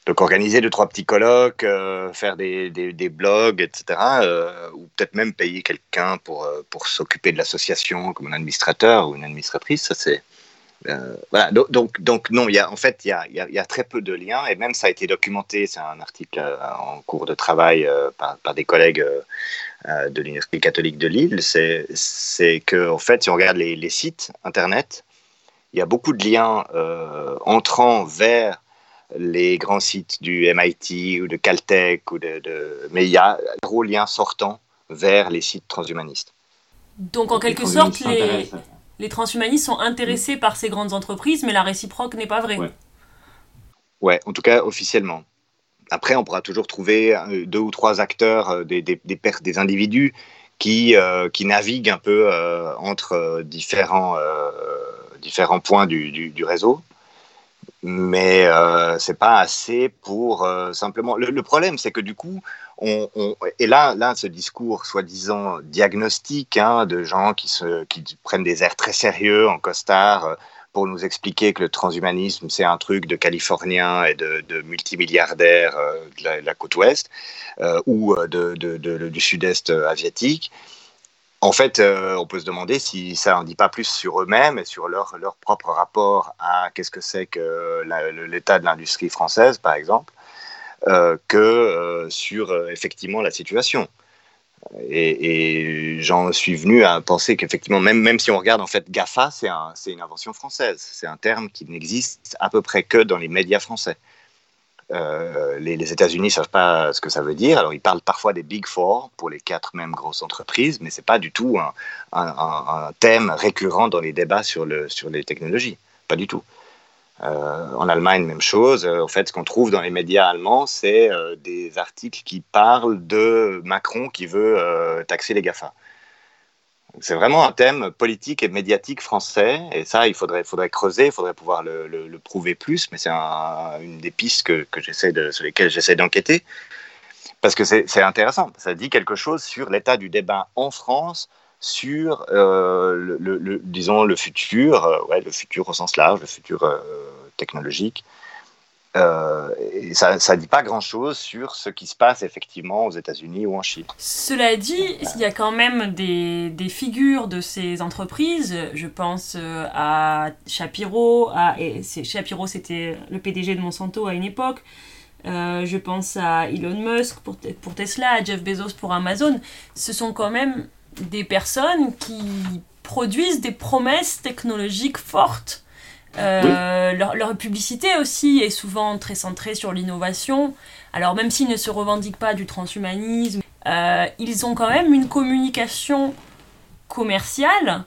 Donc organiser 2-3 petits colloques, faire des blogs, etc. Ou peut-être même payer quelqu'un pour s'occuper de l'association comme un administrateur ou une administratrice, ça c'est... voilà. Donc non, il y a très peu de liens, et même ça a été documenté, c'est un article en cours de travail par des collègues de l'Université catholique de Lille, c'est que en fait, si on regarde les sites internet, il y a beaucoup de liens entrant vers les grands sites du MIT ou de Caltech, mais il y a un gros lien sortant vers les sites transhumanistes. Donc en quelque sorte, les transhumanistes sont intéressés par ces grandes entreprises, mais la réciproque n'est pas vraie. Ouais, en tout cas officiellement. Après, on pourra toujours trouver 2 ou 3 acteurs, des individus qui naviguent un peu entre différents points du réseau. Mais c'est pas assez pour simplement... Le problème, c'est que du coup, et là, ce discours soi-disant diagnostique de gens qui prennent des airs très sérieux en costard pour nous expliquer que le transhumanisme, c'est un truc de Californiens et de multimilliardaires de la côte ouest ou du sud-est asiatique. En fait, on peut se demander si ça n'en dit pas plus sur eux-mêmes et sur leur propre rapport à qu'est-ce que c'est que l'état de l'industrie française, par exemple, que sur effectivement la situation. Et j'en suis venu à penser qu'effectivement, même si on regarde en fait GAFA, c'est une invention française. C'est un terme qui n'existe à peu près que dans les médias français. Les États-Unis ne savent pas ce que ça veut dire. Alors, ils parlent parfois des Big Four pour les 4 mêmes grosses entreprises, mais ce n'est pas du tout un thème récurrent dans les débats sur les technologies. Pas du tout. En Allemagne, même chose. En fait, ce qu'on trouve dans les médias allemands, c'est des articles qui parlent de Macron qui veut taxer les GAFA. C'est vraiment un thème politique et médiatique français, et ça, il faudrait creuser, il faudrait pouvoir le prouver plus, mais c'est une des pistes sur lesquelles j'essaie d'enquêter, parce que c'est intéressant. Ça dit quelque chose sur l'état du débat en France, sur, disons, le futur, le futur au sens large, le futur technologique. Et ça ne dit pas grand-chose sur ce qui se passe effectivement aux États-Unis ou en Chine. Cela dit, il y a quand même des figures de ces entreprises. Je pense à Shapiro. Shapiro, c'était le PDG de Monsanto à une époque. Je pense à Elon Musk pour Tesla, à Jeff Bezos pour Amazon. Ce sont quand même des personnes qui produisent des promesses technologiques fortes. Leur publicité aussi est souvent très centrée sur l'innovation. Alors même s'ils ne se revendiquent pas du transhumanisme, ils ont quand même une communication commerciale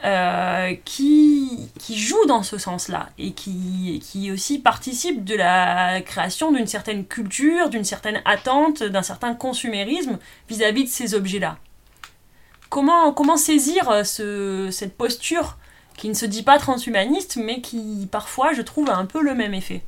qui joue dans ce sens-là et qui aussi participe de la création d'une certaine culture, d'une certaine attente, d'un certain consumérisme vis-à-vis de ces objets-là. Comment saisir cette posture qui ne se dit pas transhumaniste, mais qui, parfois, je trouve, a un peu le même effet?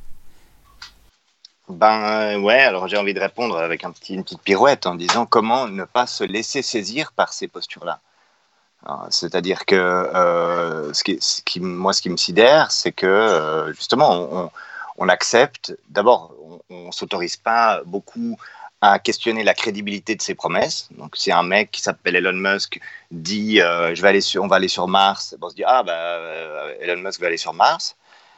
Alors j'ai envie de répondre avec une petite pirouette en disant comment ne pas se laisser saisir par ces postures-là. C'est-à-dire que ce qui me sidère, c'est que, justement, on accepte, d'abord, on ne s'autorise pas beaucoup à questionner la crédibilité de ses promesses. Donc, si un mec qui s'appelle Elon Musk dit on va aller sur Mars, on se dit Elon Musk va aller sur Mars.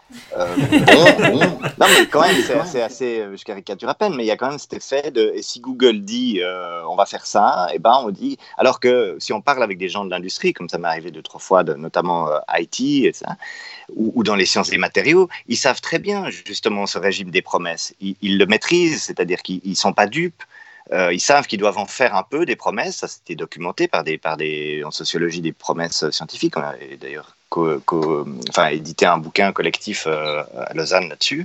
Non, mais quand même, c'est assez, je caricature à peine, mais il y a quand même cet effet de, et si Google dit on va faire ça, et on dit, alors que si on parle avec des gens de l'industrie, comme ça m'est arrivé 2-3 fois, notamment IT, et ça, ou dans les sciences des matériaux, ils savent très bien justement ce régime des promesses. Ils le maîtrisent, c'est-à-dire qu'ils ne sont pas dupes. Ils savent qu'ils doivent en faire un peu des promesses. Ça, c'était documenté en sociologie des promesses scientifiques. On a d'ailleurs édité un bouquin collectif à Lausanne là-dessus.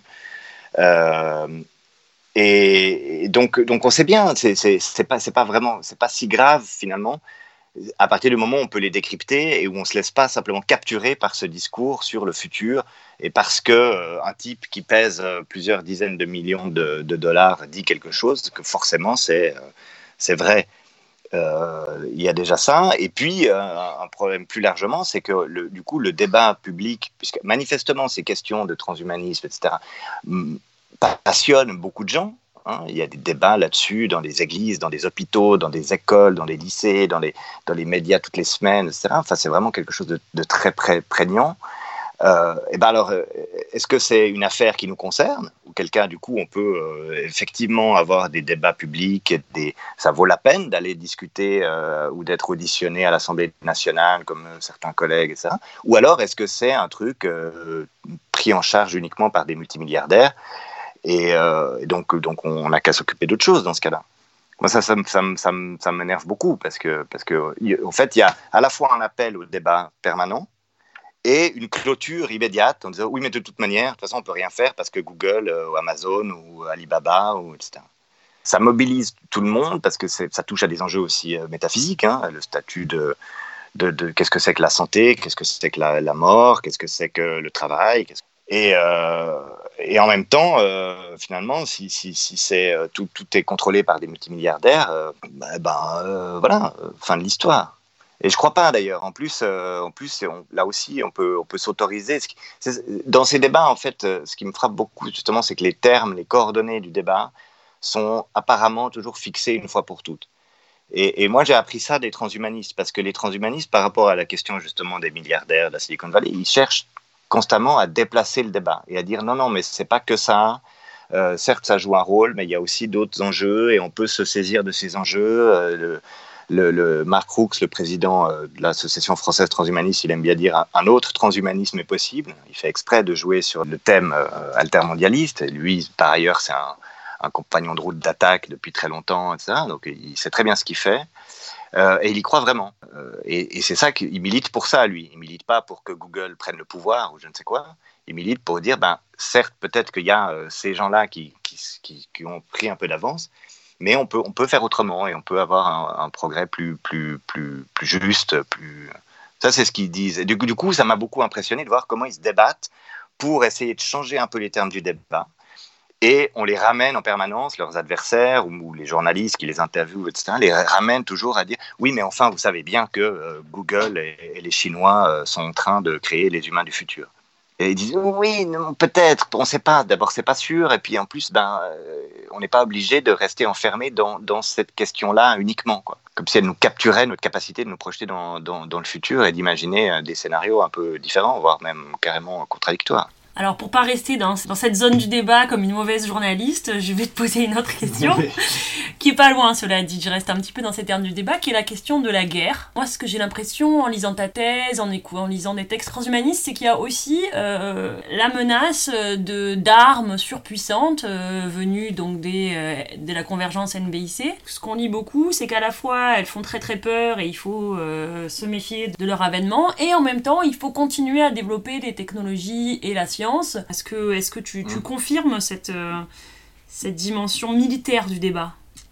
Et donc on sait bien, c'est pas si grave finalement, à partir du moment où on peut les décrypter et où on se laisse pas simplement capturer par ce discours sur le futur, et parce que un type qui pèse plusieurs dizaines de millions de dollars dit quelque chose, que forcément c'est vrai. Il y a déjà ça, et puis un problème plus largement, c'est que du coup le débat public, puisque manifestement ces questions de transhumanisme, etc., passionne beaucoup de gens. Hein. Il y a des débats là-dessus dans les églises, dans les hôpitaux, dans des écoles, dans les lycées, dans les médias toutes les semaines, etc. Enfin, c'est vraiment quelque chose de très prégnant. Et ben alors, est-ce que c'est une affaire qui nous concerne ou quelqu'un, du coup, on peut effectivement avoir des débats publics, ça vaut la peine d'aller discuter ou d'être auditionné à l'Assemblée nationale comme certains collègues, etc. Ou alors, est-ce que c'est un truc pris en charge uniquement par des multimilliardaires et donc on n'a qu'à s'occuper d'autre chose dans ce cas-là. Moi, ça m'énerve beaucoup parce que en fait, il y a à la fois un appel au débat permanent et une clôture immédiate en disant oui, mais de toute manière, de toute façon, on ne peut rien faire parce que Google ou Amazon ou Alibaba, etc. Ça mobilise tout le monde parce que ça touche à des enjeux aussi métaphysiques, hein, le statut de qu'est-ce que c'est que la santé, qu'est-ce que c'est que la mort, qu'est-ce que c'est que le travail. Et en même temps, finalement, si c'est, tout est contrôlé par des multimilliardaires, voilà, fin de l'histoire. Et je crois pas d'ailleurs. En plus, là aussi, on peut s'autoriser. Dans ces débats, en fait, ce qui me frappe beaucoup justement, c'est que les termes, les coordonnées du débat sont apparemment toujours fixés une fois pour toutes. Et moi, j'ai appris ça des transhumanistes, parce que les transhumanistes, par rapport à la question justement des milliardaires de la Silicon Valley, ils cherchent constamment à déplacer le débat et à dire non, mais c'est pas que ça. Certes, ça joue un rôle, mais il y a aussi d'autres enjeux et on peut se saisir de ces enjeux. Le Mark Crooks, le président de l'Association française transhumaniste, il aime bien dire un autre transhumanisme est possible. Il fait exprès de jouer sur le thème altermondialiste. Et lui, par ailleurs, c'est un compagnon de route d'attaque depuis très longtemps, etc. Donc, il sait très bien ce qu'il fait. Et il y croit vraiment. Et c'est ça qu'il milite pour ça, lui. Il milite pas pour que Google prenne le pouvoir ou je ne sais quoi. Il milite pour dire, certes, peut-être qu'il y a ces gens-là qui ont pris un peu d'avance, mais on peut faire autrement et on peut avoir un progrès plus juste. Ça, c'est ce qu'ils disent. Et du coup, ça m'a beaucoup impressionné de voir comment ils se débattent pour essayer de changer un peu les termes du débat. Et on les ramène en permanence, leurs adversaires ou les journalistes qui les interviewent, etc., les ramènent toujours à dire « Oui, mais enfin, vous savez bien que Google et les Chinois sont en train de créer les humains du futur. » Et ils disent « Oui, non, peut-être, on ne sait pas. D'abord, ce n'est pas sûr. Et puis, en plus, on n'est pas obligé de rester enfermé dans cette question-là uniquement. Quoi. Comme si elle nous capturait notre capacité de nous projeter dans le futur et d'imaginer des scénarios un peu différents, voire même carrément contradictoires. » Alors, pour pas rester dans cette zone du débat comme une mauvaise journaliste, je vais te poser une autre question, qui est pas loin, cela dit. Je reste un petit peu dans ces termes du débat, qui est la question de la guerre. Moi, ce que j'ai l'impression, en lisant ta thèse, en lisant des textes transhumanistes, c'est qu'il y a aussi la menace d'armes surpuissantes venues donc de la convergence NBIC. Ce qu'on lit beaucoup, c'est qu'à la fois, elles font très très peur et il faut se méfier de leur avènement, et en même temps, il faut continuer à développer les technologies et la science. Est-ce que tu confirmes cette dimension militaire du débat ?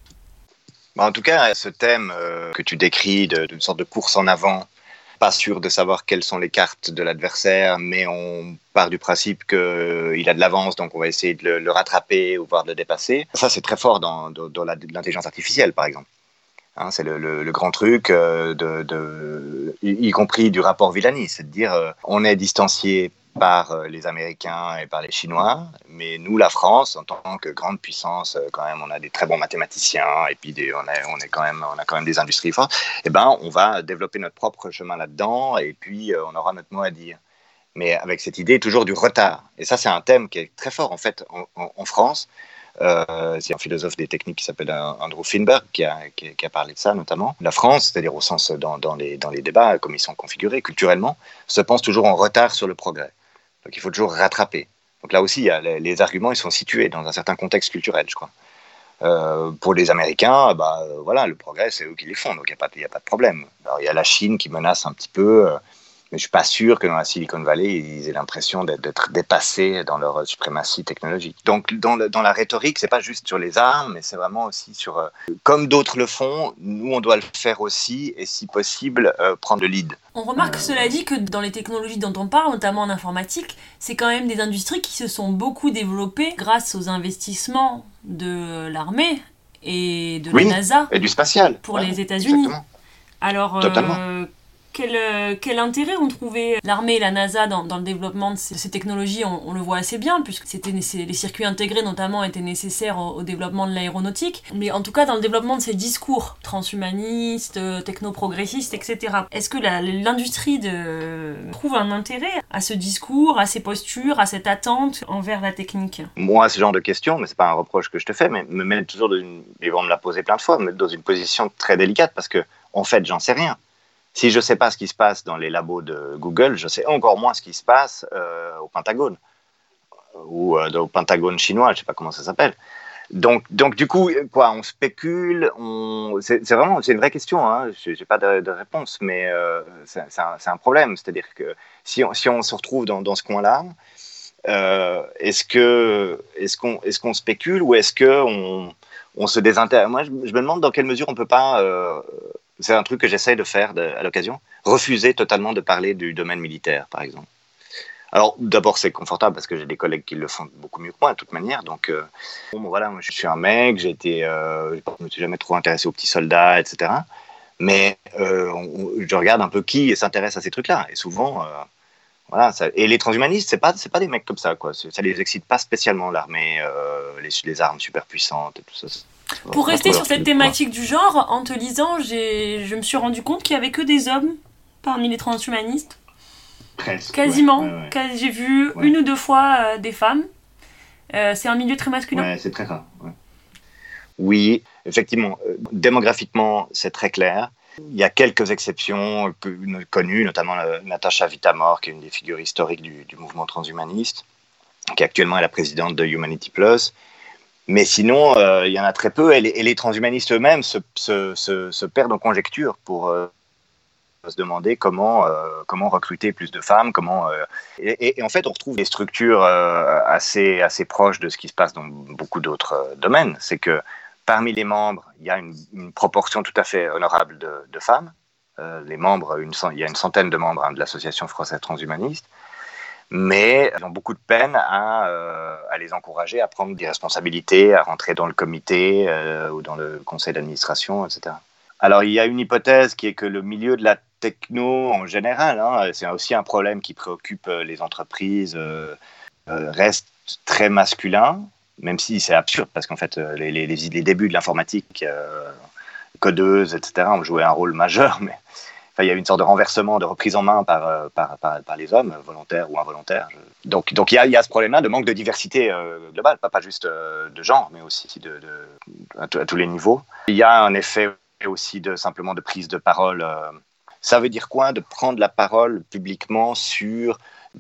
En tout cas, ce thème que tu décris d'une sorte de course en avant, pas sûr de savoir quelles sont les cartes de l'adversaire, mais on part du principe qu'il a de l'avance, donc on va essayer de le rattraper ou voire de le dépasser. Ça, c'est très fort dans l'intelligence artificielle, par exemple. Hein, c'est le grand truc, y compris du rapport Villani, c'est de dire on est distancié par les Américains et par les Chinois, mais nous, la France, en tant que grande puissance, quand même, on a des très bons mathématiciens et puis on a quand même des industries fortes. Et on va développer notre propre chemin là-dedans et puis on aura notre mot à dire. Mais avec cette idée toujours du retard. Et ça, c'est un thème qui est très fort en fait en France. C'est un philosophe des techniques qui s'appelle Andrew Finberg qui a parlé de ça notamment. La France, c'est-à-dire au sens dans les débats comme ils sont configurés culturellement, se pense toujours en retard sur le progrès. Donc il faut toujours rattraper. Donc là aussi, les arguments ils sont situés dans un certain contexte culturel, je crois. Pour les Américains, voilà, le progrès, c'est eux qui les font, donc il n'y a pas de problème. Alors il y a la Chine qui menace un petit peu, mais je ne suis pas sûr que dans la Silicon Valley, ils aient l'impression d'être dépassés dans leur suprématie technologique. Donc dans la rhétorique, ce n'est pas juste sur les armes, mais c'est vraiment aussi sur... comme d'autres le font, nous, on doit le faire aussi, et si possible, prendre le lead. On remarque, cela dit, que dans les technologies dont on parle, notamment en informatique, c'est quand même des industries qui se sont beaucoup développées grâce aux investissements de l'armée et de la NASA. Et du spatial. Pour les États-Unis. Exactement. Alors, Quel intérêt ont trouvé l'armée et la NASA dans le développement de ces technologies? On le voit assez bien, puisque les circuits intégrés notamment étaient nécessaires au développement de l'aéronautique. Mais en tout cas, dans le développement de ces discours transhumanistes, technoprogressistes, etc. Est-ce que l'industrie trouve un intérêt à ce discours, à ces postures, à cette attente envers la technique? Moi, ce genre de questions, mais c'est pas un reproche que je te fais, mais me mettre toujours ils vont me la poser plein de fois, me mettre dans une position très délicate, parce que, en fait, j'en sais rien. Si je ne sais pas ce qui se passe dans les labos de Google, je sais encore moins ce qui se passe au Pentagone ou au Pentagone chinois, je ne sais pas comment ça s'appelle. Donc du coup, quoi, on spécule, c'est une vraie question, hein. Je n'ai pas de réponse, mais c'est un problème. C'est-à-dire que si on se retrouve dans ce coin-là, est-ce qu'on spécule ou est-ce qu'on se désintéresse? Moi, je me demande dans quelle mesure on ne peut pas... c'est un truc que j'essaie de faire à l'occasion. Refuser totalement de parler du domaine militaire, par exemple. Alors, d'abord, c'est confortable parce que j'ai des collègues qui le font beaucoup mieux que moi, de toute manière. Donc, voilà, moi, je suis un mec, je me suis jamais trop intéressé aux petits soldats, etc. Mais je regarde un peu qui s'intéresse à ces trucs-là. Et souvent, voilà. Et les transhumanistes, c'est pas des mecs comme ça, quoi. Ça les excite pas spécialement, l'armée, les armes super puissantes et tout ça. Pour rester sur cette thématique du genre, en te lisant, je me suis rendu compte qu'il n'y avait que des hommes parmi les transhumanistes. Presque. Quasiment. Ouais. J'ai vu une ou deux fois des femmes. C'est un milieu très masculin. Ouais, c'est très rare. Ouais. Oui, effectivement. Démographiquement, c'est très clair. Il y a quelques exceptions connues, notamment Natasha Vita-More, qui est une des figures historiques du mouvement transhumaniste, qui actuellement est la présidente de Humanity Plus. Mais sinon, il y en a très peu, et les transhumanistes eux-mêmes se perdent en conjecture pour se demander comment recruter plus de femmes, et en fait, on retrouve des structures assez proches de ce qui se passe dans beaucoup d'autres domaines. C'est que parmi les membres, il y a une proportion tout à fait honorable de femmes. Les membres, il y a une centaine de membres de l'Association française transhumaniste. Mais ils ont beaucoup de peine à les encourager à prendre des responsabilités, à rentrer dans le comité ou dans le conseil d'administration, etc. Alors, il y a une hypothèse qui est que le milieu de la techno, en général, c'est aussi un problème qui préoccupe les entreprises, reste très masculin, même si c'est absurde, parce qu'en fait, les débuts de l'informatique, codeuses, etc., ont joué un rôle majeur, mais... Enfin, il y a une sorte de renversement, de reprise en main par les hommes, volontaires ou involontaires. Donc il y a ce problème-là de manque de diversité globale, pas juste de genre, mais aussi à tous les niveaux. Il y a un effet aussi simplement de prise de parole. Ça veut dire quoi de prendre la parole publiquement sur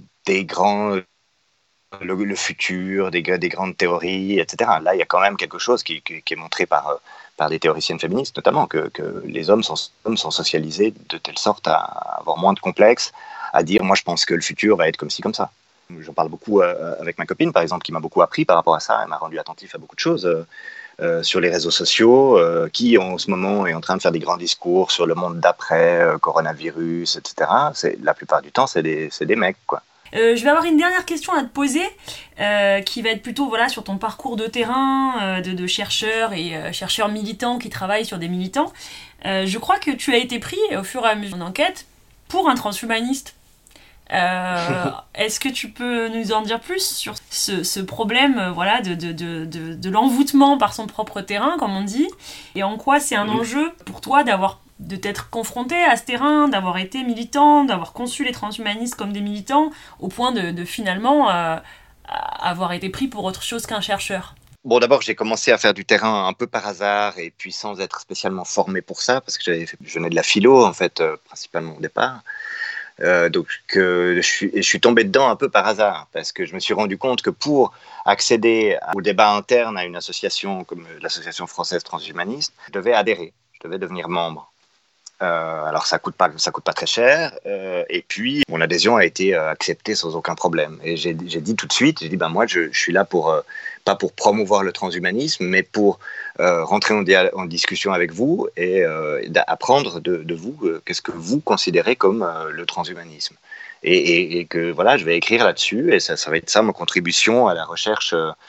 le futur, des grandes théories, etc. Là, il y a quand même quelque chose qui est montré par des théoriciennes féministes, notamment, que les hommes sont socialisés de telle sorte à avoir moins de complexes, à dire « moi, je pense que le futur va être comme ci, comme ça ». J'en parle beaucoup avec ma copine, par exemple, qui m'a beaucoup appris par rapport à ça. Elle m'a rendu attentif à beaucoup de choses sur les réseaux sociaux, qui, en ce moment, est en train de faire des grands discours sur le monde d'après, coronavirus, etc. La plupart du temps, c'est des mecs, quoi. Je vais avoir une dernière question à te poser, qui va être plutôt sur ton parcours de terrain, de chercheur et chercheur militant qui travaille sur des militants. Je crois que tu as été pris au fur et à mesure de ton enquête pour un transhumaniste. Est-ce que tu peux nous en dire plus sur ce problème de l'envoûtement par son propre terrain, comme on dit, et en quoi c'est un enjeu pour toi de t'être confronté à ce terrain, d'avoir été militant, d'avoir conçu les transhumanistes comme des militants, au point de finalement avoir été pris pour autre chose qu'un chercheur? Bon, d'abord, j'ai commencé à faire du terrain un peu par hasard et puis sans être spécialement formé pour ça, parce que je venais de la philo, en fait, principalement au départ. Donc, je suis tombé dedans un peu par hasard, parce que je me suis rendu compte que pour accéder au débat interne à une association comme l'Association française transhumaniste, je devais adhérer, je devais devenir membre. Alors ça coûte pas très cher, et puis mon adhésion a été acceptée sans aucun problème. Et j'ai dit tout de suite, moi je suis là pas pour promouvoir le transhumanisme, mais pour rentrer en discussion avec vous et apprendre de vous qu'est-ce que vous considérez comme le transhumanisme. Et que voilà, je vais écrire là-dessus, et ça va être ça ma contribution à la recherche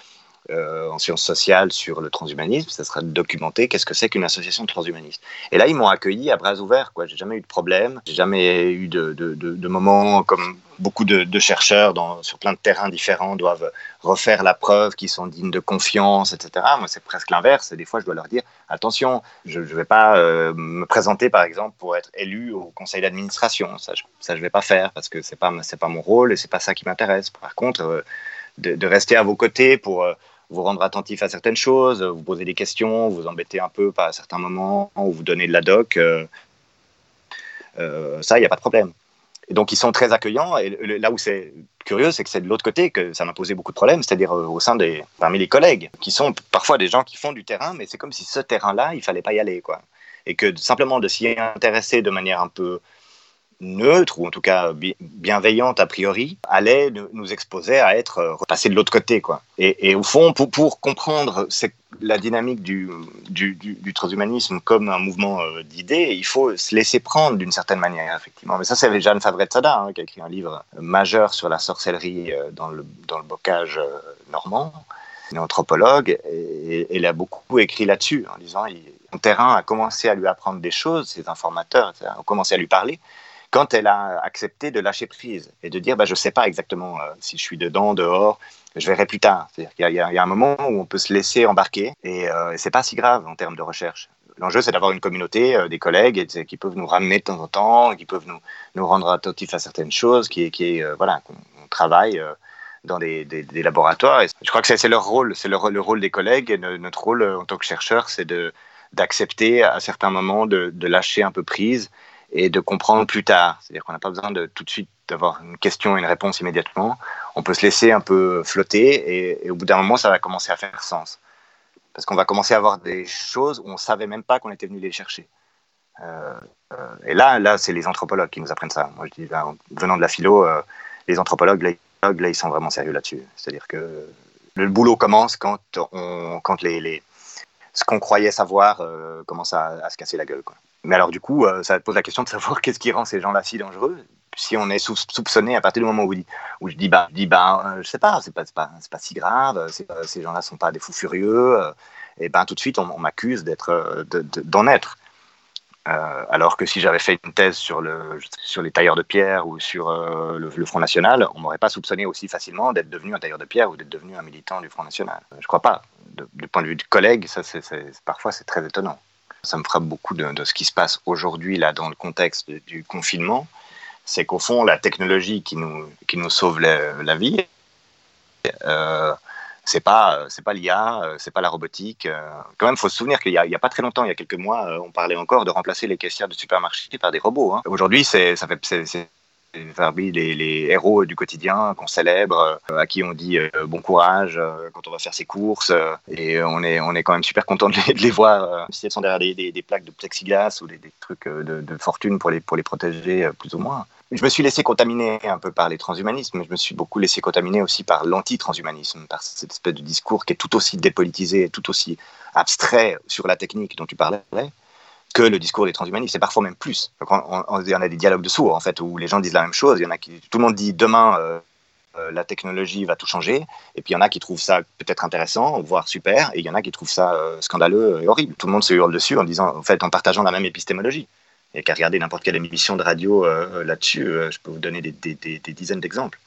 en sciences sociales sur le transhumanisme, ça sera de documenter qu'est-ce que c'est qu'une association transhumaniste. Et là, ils m'ont accueilli à bras ouverts, quoi. J'ai jamais eu de problème, j'ai jamais eu de moments comme beaucoup de chercheurs sur plein de terrains différents doivent refaire la preuve qu'ils sont dignes de confiance, etc. Moi, c'est presque l'inverse. Des fois, je dois leur dire attention, je ne vais pas me présenter, par exemple, pour être élu au conseil d'administration. Ça, je ne vais pas faire parce que c'est pas mon rôle et c'est pas ça qui m'intéresse. Par contre, de rester à vos côtés pour vous rendre attentif à certaines choses, vous poser des questions, vous embêter un peu à certains moments, ou vous donner de la doc, ça, il n'y a pas de problème. Et donc, ils sont très accueillants. Et là où c'est curieux, c'est que c'est de l'autre côté que ça m'a posé beaucoup de problèmes, c'est-à-dire parmi les collègues, qui sont parfois des gens qui font du terrain, mais c'est comme si ce terrain-là, il ne fallait pas y aller, quoi. Et que simplement de s'y intéresser de manière un peu neutre, ou en tout cas bienveillante a priori, allait nous exposer à être repassé de l'autre côté, quoi. Et au fond, pour comprendre la dynamique du transhumanisme comme un mouvement d'idées, il faut se laisser prendre d'une certaine manière, effectivement. Mais ça, c'est Jeanne Favret-Sada, qui a écrit un livre majeur sur la sorcellerie dans le bocage normand, une anthropologue, et elle a beaucoup écrit là-dessus, en disant son terrain a commencé à lui apprendre des choses, ses informateurs ont commencé à lui parler, quand elle a accepté de lâcher prise et de dire je ne sais pas exactement si je suis dedans, dehors, je verrai plus tard. C'est-à-dire qu'il y a un moment où on peut se laisser embarquer et ce n'est pas si grave en termes de recherche. L'enjeu, c'est d'avoir une communauté, des collègues qui peuvent nous ramener de temps en temps, qui peuvent nous rendre attentifs à certaines choses, qu'on travaille dans des laboratoires. Et je crois que c'est leur rôle, c'est le rôle des collègues, et notre rôle en tant que chercheur, c'est d'accepter à certains moments de lâcher un peu prise et de comprendre plus tard. C'est-à-dire qu'on n'a pas besoin de tout de suite d'avoir une question et une réponse immédiatement. On peut se laisser un peu flotter et au bout d'un moment, ça va commencer à faire sens. Parce qu'on va commencer à avoir des choses où on ne savait même pas qu'on était venu les chercher. Et là, c'est les anthropologues qui nous apprennent ça. Moi, je dis, venant de la philo, les anthropologues, là, ils sont vraiment sérieux là-dessus. C'est-à-dire que le boulot commence quand ce qu'on croyait savoir commence à se casser la gueule, quoi. Mais alors du coup, ça pose la question de savoir qu'est-ce qui rend ces gens-là si dangereux. Si on est soupçonné à partir du moment où je dis je sais pas, c'est pas si grave, ces gens-là sont pas des fous furieux, et tout de suite on m'accuse d'en être. Alors que si j'avais fait une thèse sur les tailleurs de pierre ou sur le Front National, on m'aurait pas soupçonné aussi facilement d'être devenu un tailleur de pierre ou d'être devenu un militant du Front National. Je crois pas. Du point de vue de collègue, parfois c'est très étonnant. Ça me frappe beaucoup de ce qui se passe aujourd'hui là dans le contexte du confinement, c'est qu'au fond la technologie qui nous sauve la vie, c'est pas l'IA, c'est pas la robotique. Quand même, faut se souvenir qu'il y a pas très longtemps, il y a quelques mois, on parlait encore de remplacer les caissières de supermarché par des robots, hein. Aujourd'hui, c'est parmi les héros du quotidien qu'on célèbre, à qui on dit bon courage quand on va faire ses courses, et on est quand même super content de les voir, si elles sont derrière des plaques de plexiglas ou des trucs de fortune pour les protéger plus ou moins. Je me suis laissé contaminer un peu par les transhumanismes, mais je me suis beaucoup laissé contaminer aussi par l'anti-transhumanisme, par cette espèce de discours qui est tout aussi dépolitisé, tout aussi abstrait sur la technique dont tu parlais, que le discours des transhumanistes, c'est parfois même plus. Donc il y en a des dialogues de sourds, en fait, où les gens disent la même chose. Il y en a tout le monde dit demain, la technologie va tout changer, et puis il y en a qui trouvent ça peut-être intéressant, voire super, et il y en a qui trouvent ça scandaleux et horrible. Tout le monde se hurle dessus en disant, en fait, en partageant la même épistémologie. Il n'y a qu'à regarder n'importe quelle émission de radio là-dessus, je peux vous donner des dizaines d'exemples.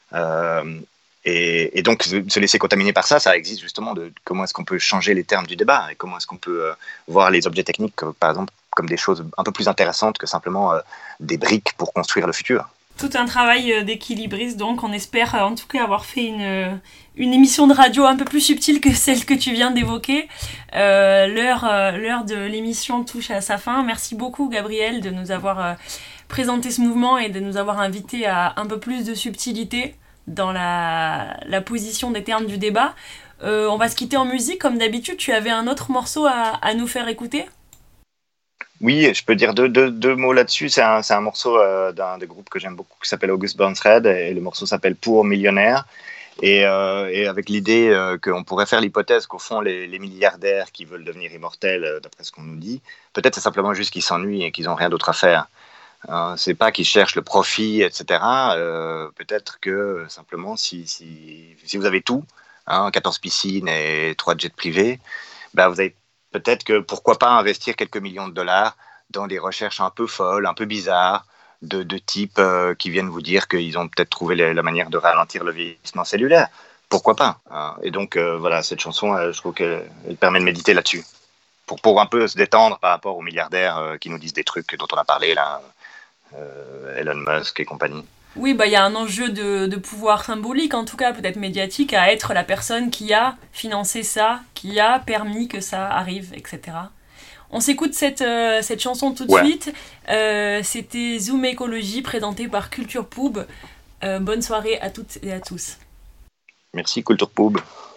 Et donc, se laisser contaminer par ça existe justement de comment est-ce qu'on peut changer les termes du débat et comment est-ce qu'on peut voir les objets techniques, par exemple, comme des choses un peu plus intéressantes que simplement des briques pour construire le futur. Tout un travail d'équilibriste, donc on espère en tout cas avoir fait une émission de radio un peu plus subtile que celle que tu viens d'évoquer. L'heure de l'émission touche à sa fin. Merci beaucoup Gabriel de nous avoir présenté ce mouvement et de nous avoir invités à un peu plus de subtilité dans la position des termes du débat. On va se quitter en musique, comme d'habitude. Tu avais un autre morceau à nous faire écouter ? Oui, je peux dire deux mots là-dessus. C'est un morceau d'un des groupes que j'aime beaucoup qui s'appelle August Burns Red, et le morceau s'appelle Pour millionnaire. Et avec l'idée qu'on pourrait faire l'hypothèse qu'au fond, les milliardaires qui veulent devenir immortels, d'après ce qu'on nous dit, peut-être c'est simplement juste qu'ils s'ennuient et qu'ils n'ont rien d'autre à faire. C'est pas qu'ils cherchent le profit, etc. Peut-être que simplement, si vous avez tout, 14 piscines et 3 jets privés, vous avez peut-être que pourquoi pas investir quelques millions de dollars dans des recherches un peu folles, un peu bizarres, de type qui viennent vous dire qu'ils ont peut-être trouvé la manière de ralentir le vieillissement cellulaire. Pourquoi pas, hein. Et donc, voilà, cette chanson, je trouve qu'elle permet de méditer là-dessus. Pour un peu se détendre par rapport aux milliardaires qui nous disent des trucs dont on a parlé, là, Elon Musk et compagnie. Oui, il y a un enjeu de pouvoir symbolique, en tout cas peut-être médiatique, à être la personne qui a financé ça, qui a permis que ça arrive, etc. On s'écoute cette chanson tout de suite. C'était Zoom Écologie, présenté par Culture Pub. Bonne soirée à toutes et à tous. Merci Culture Pub.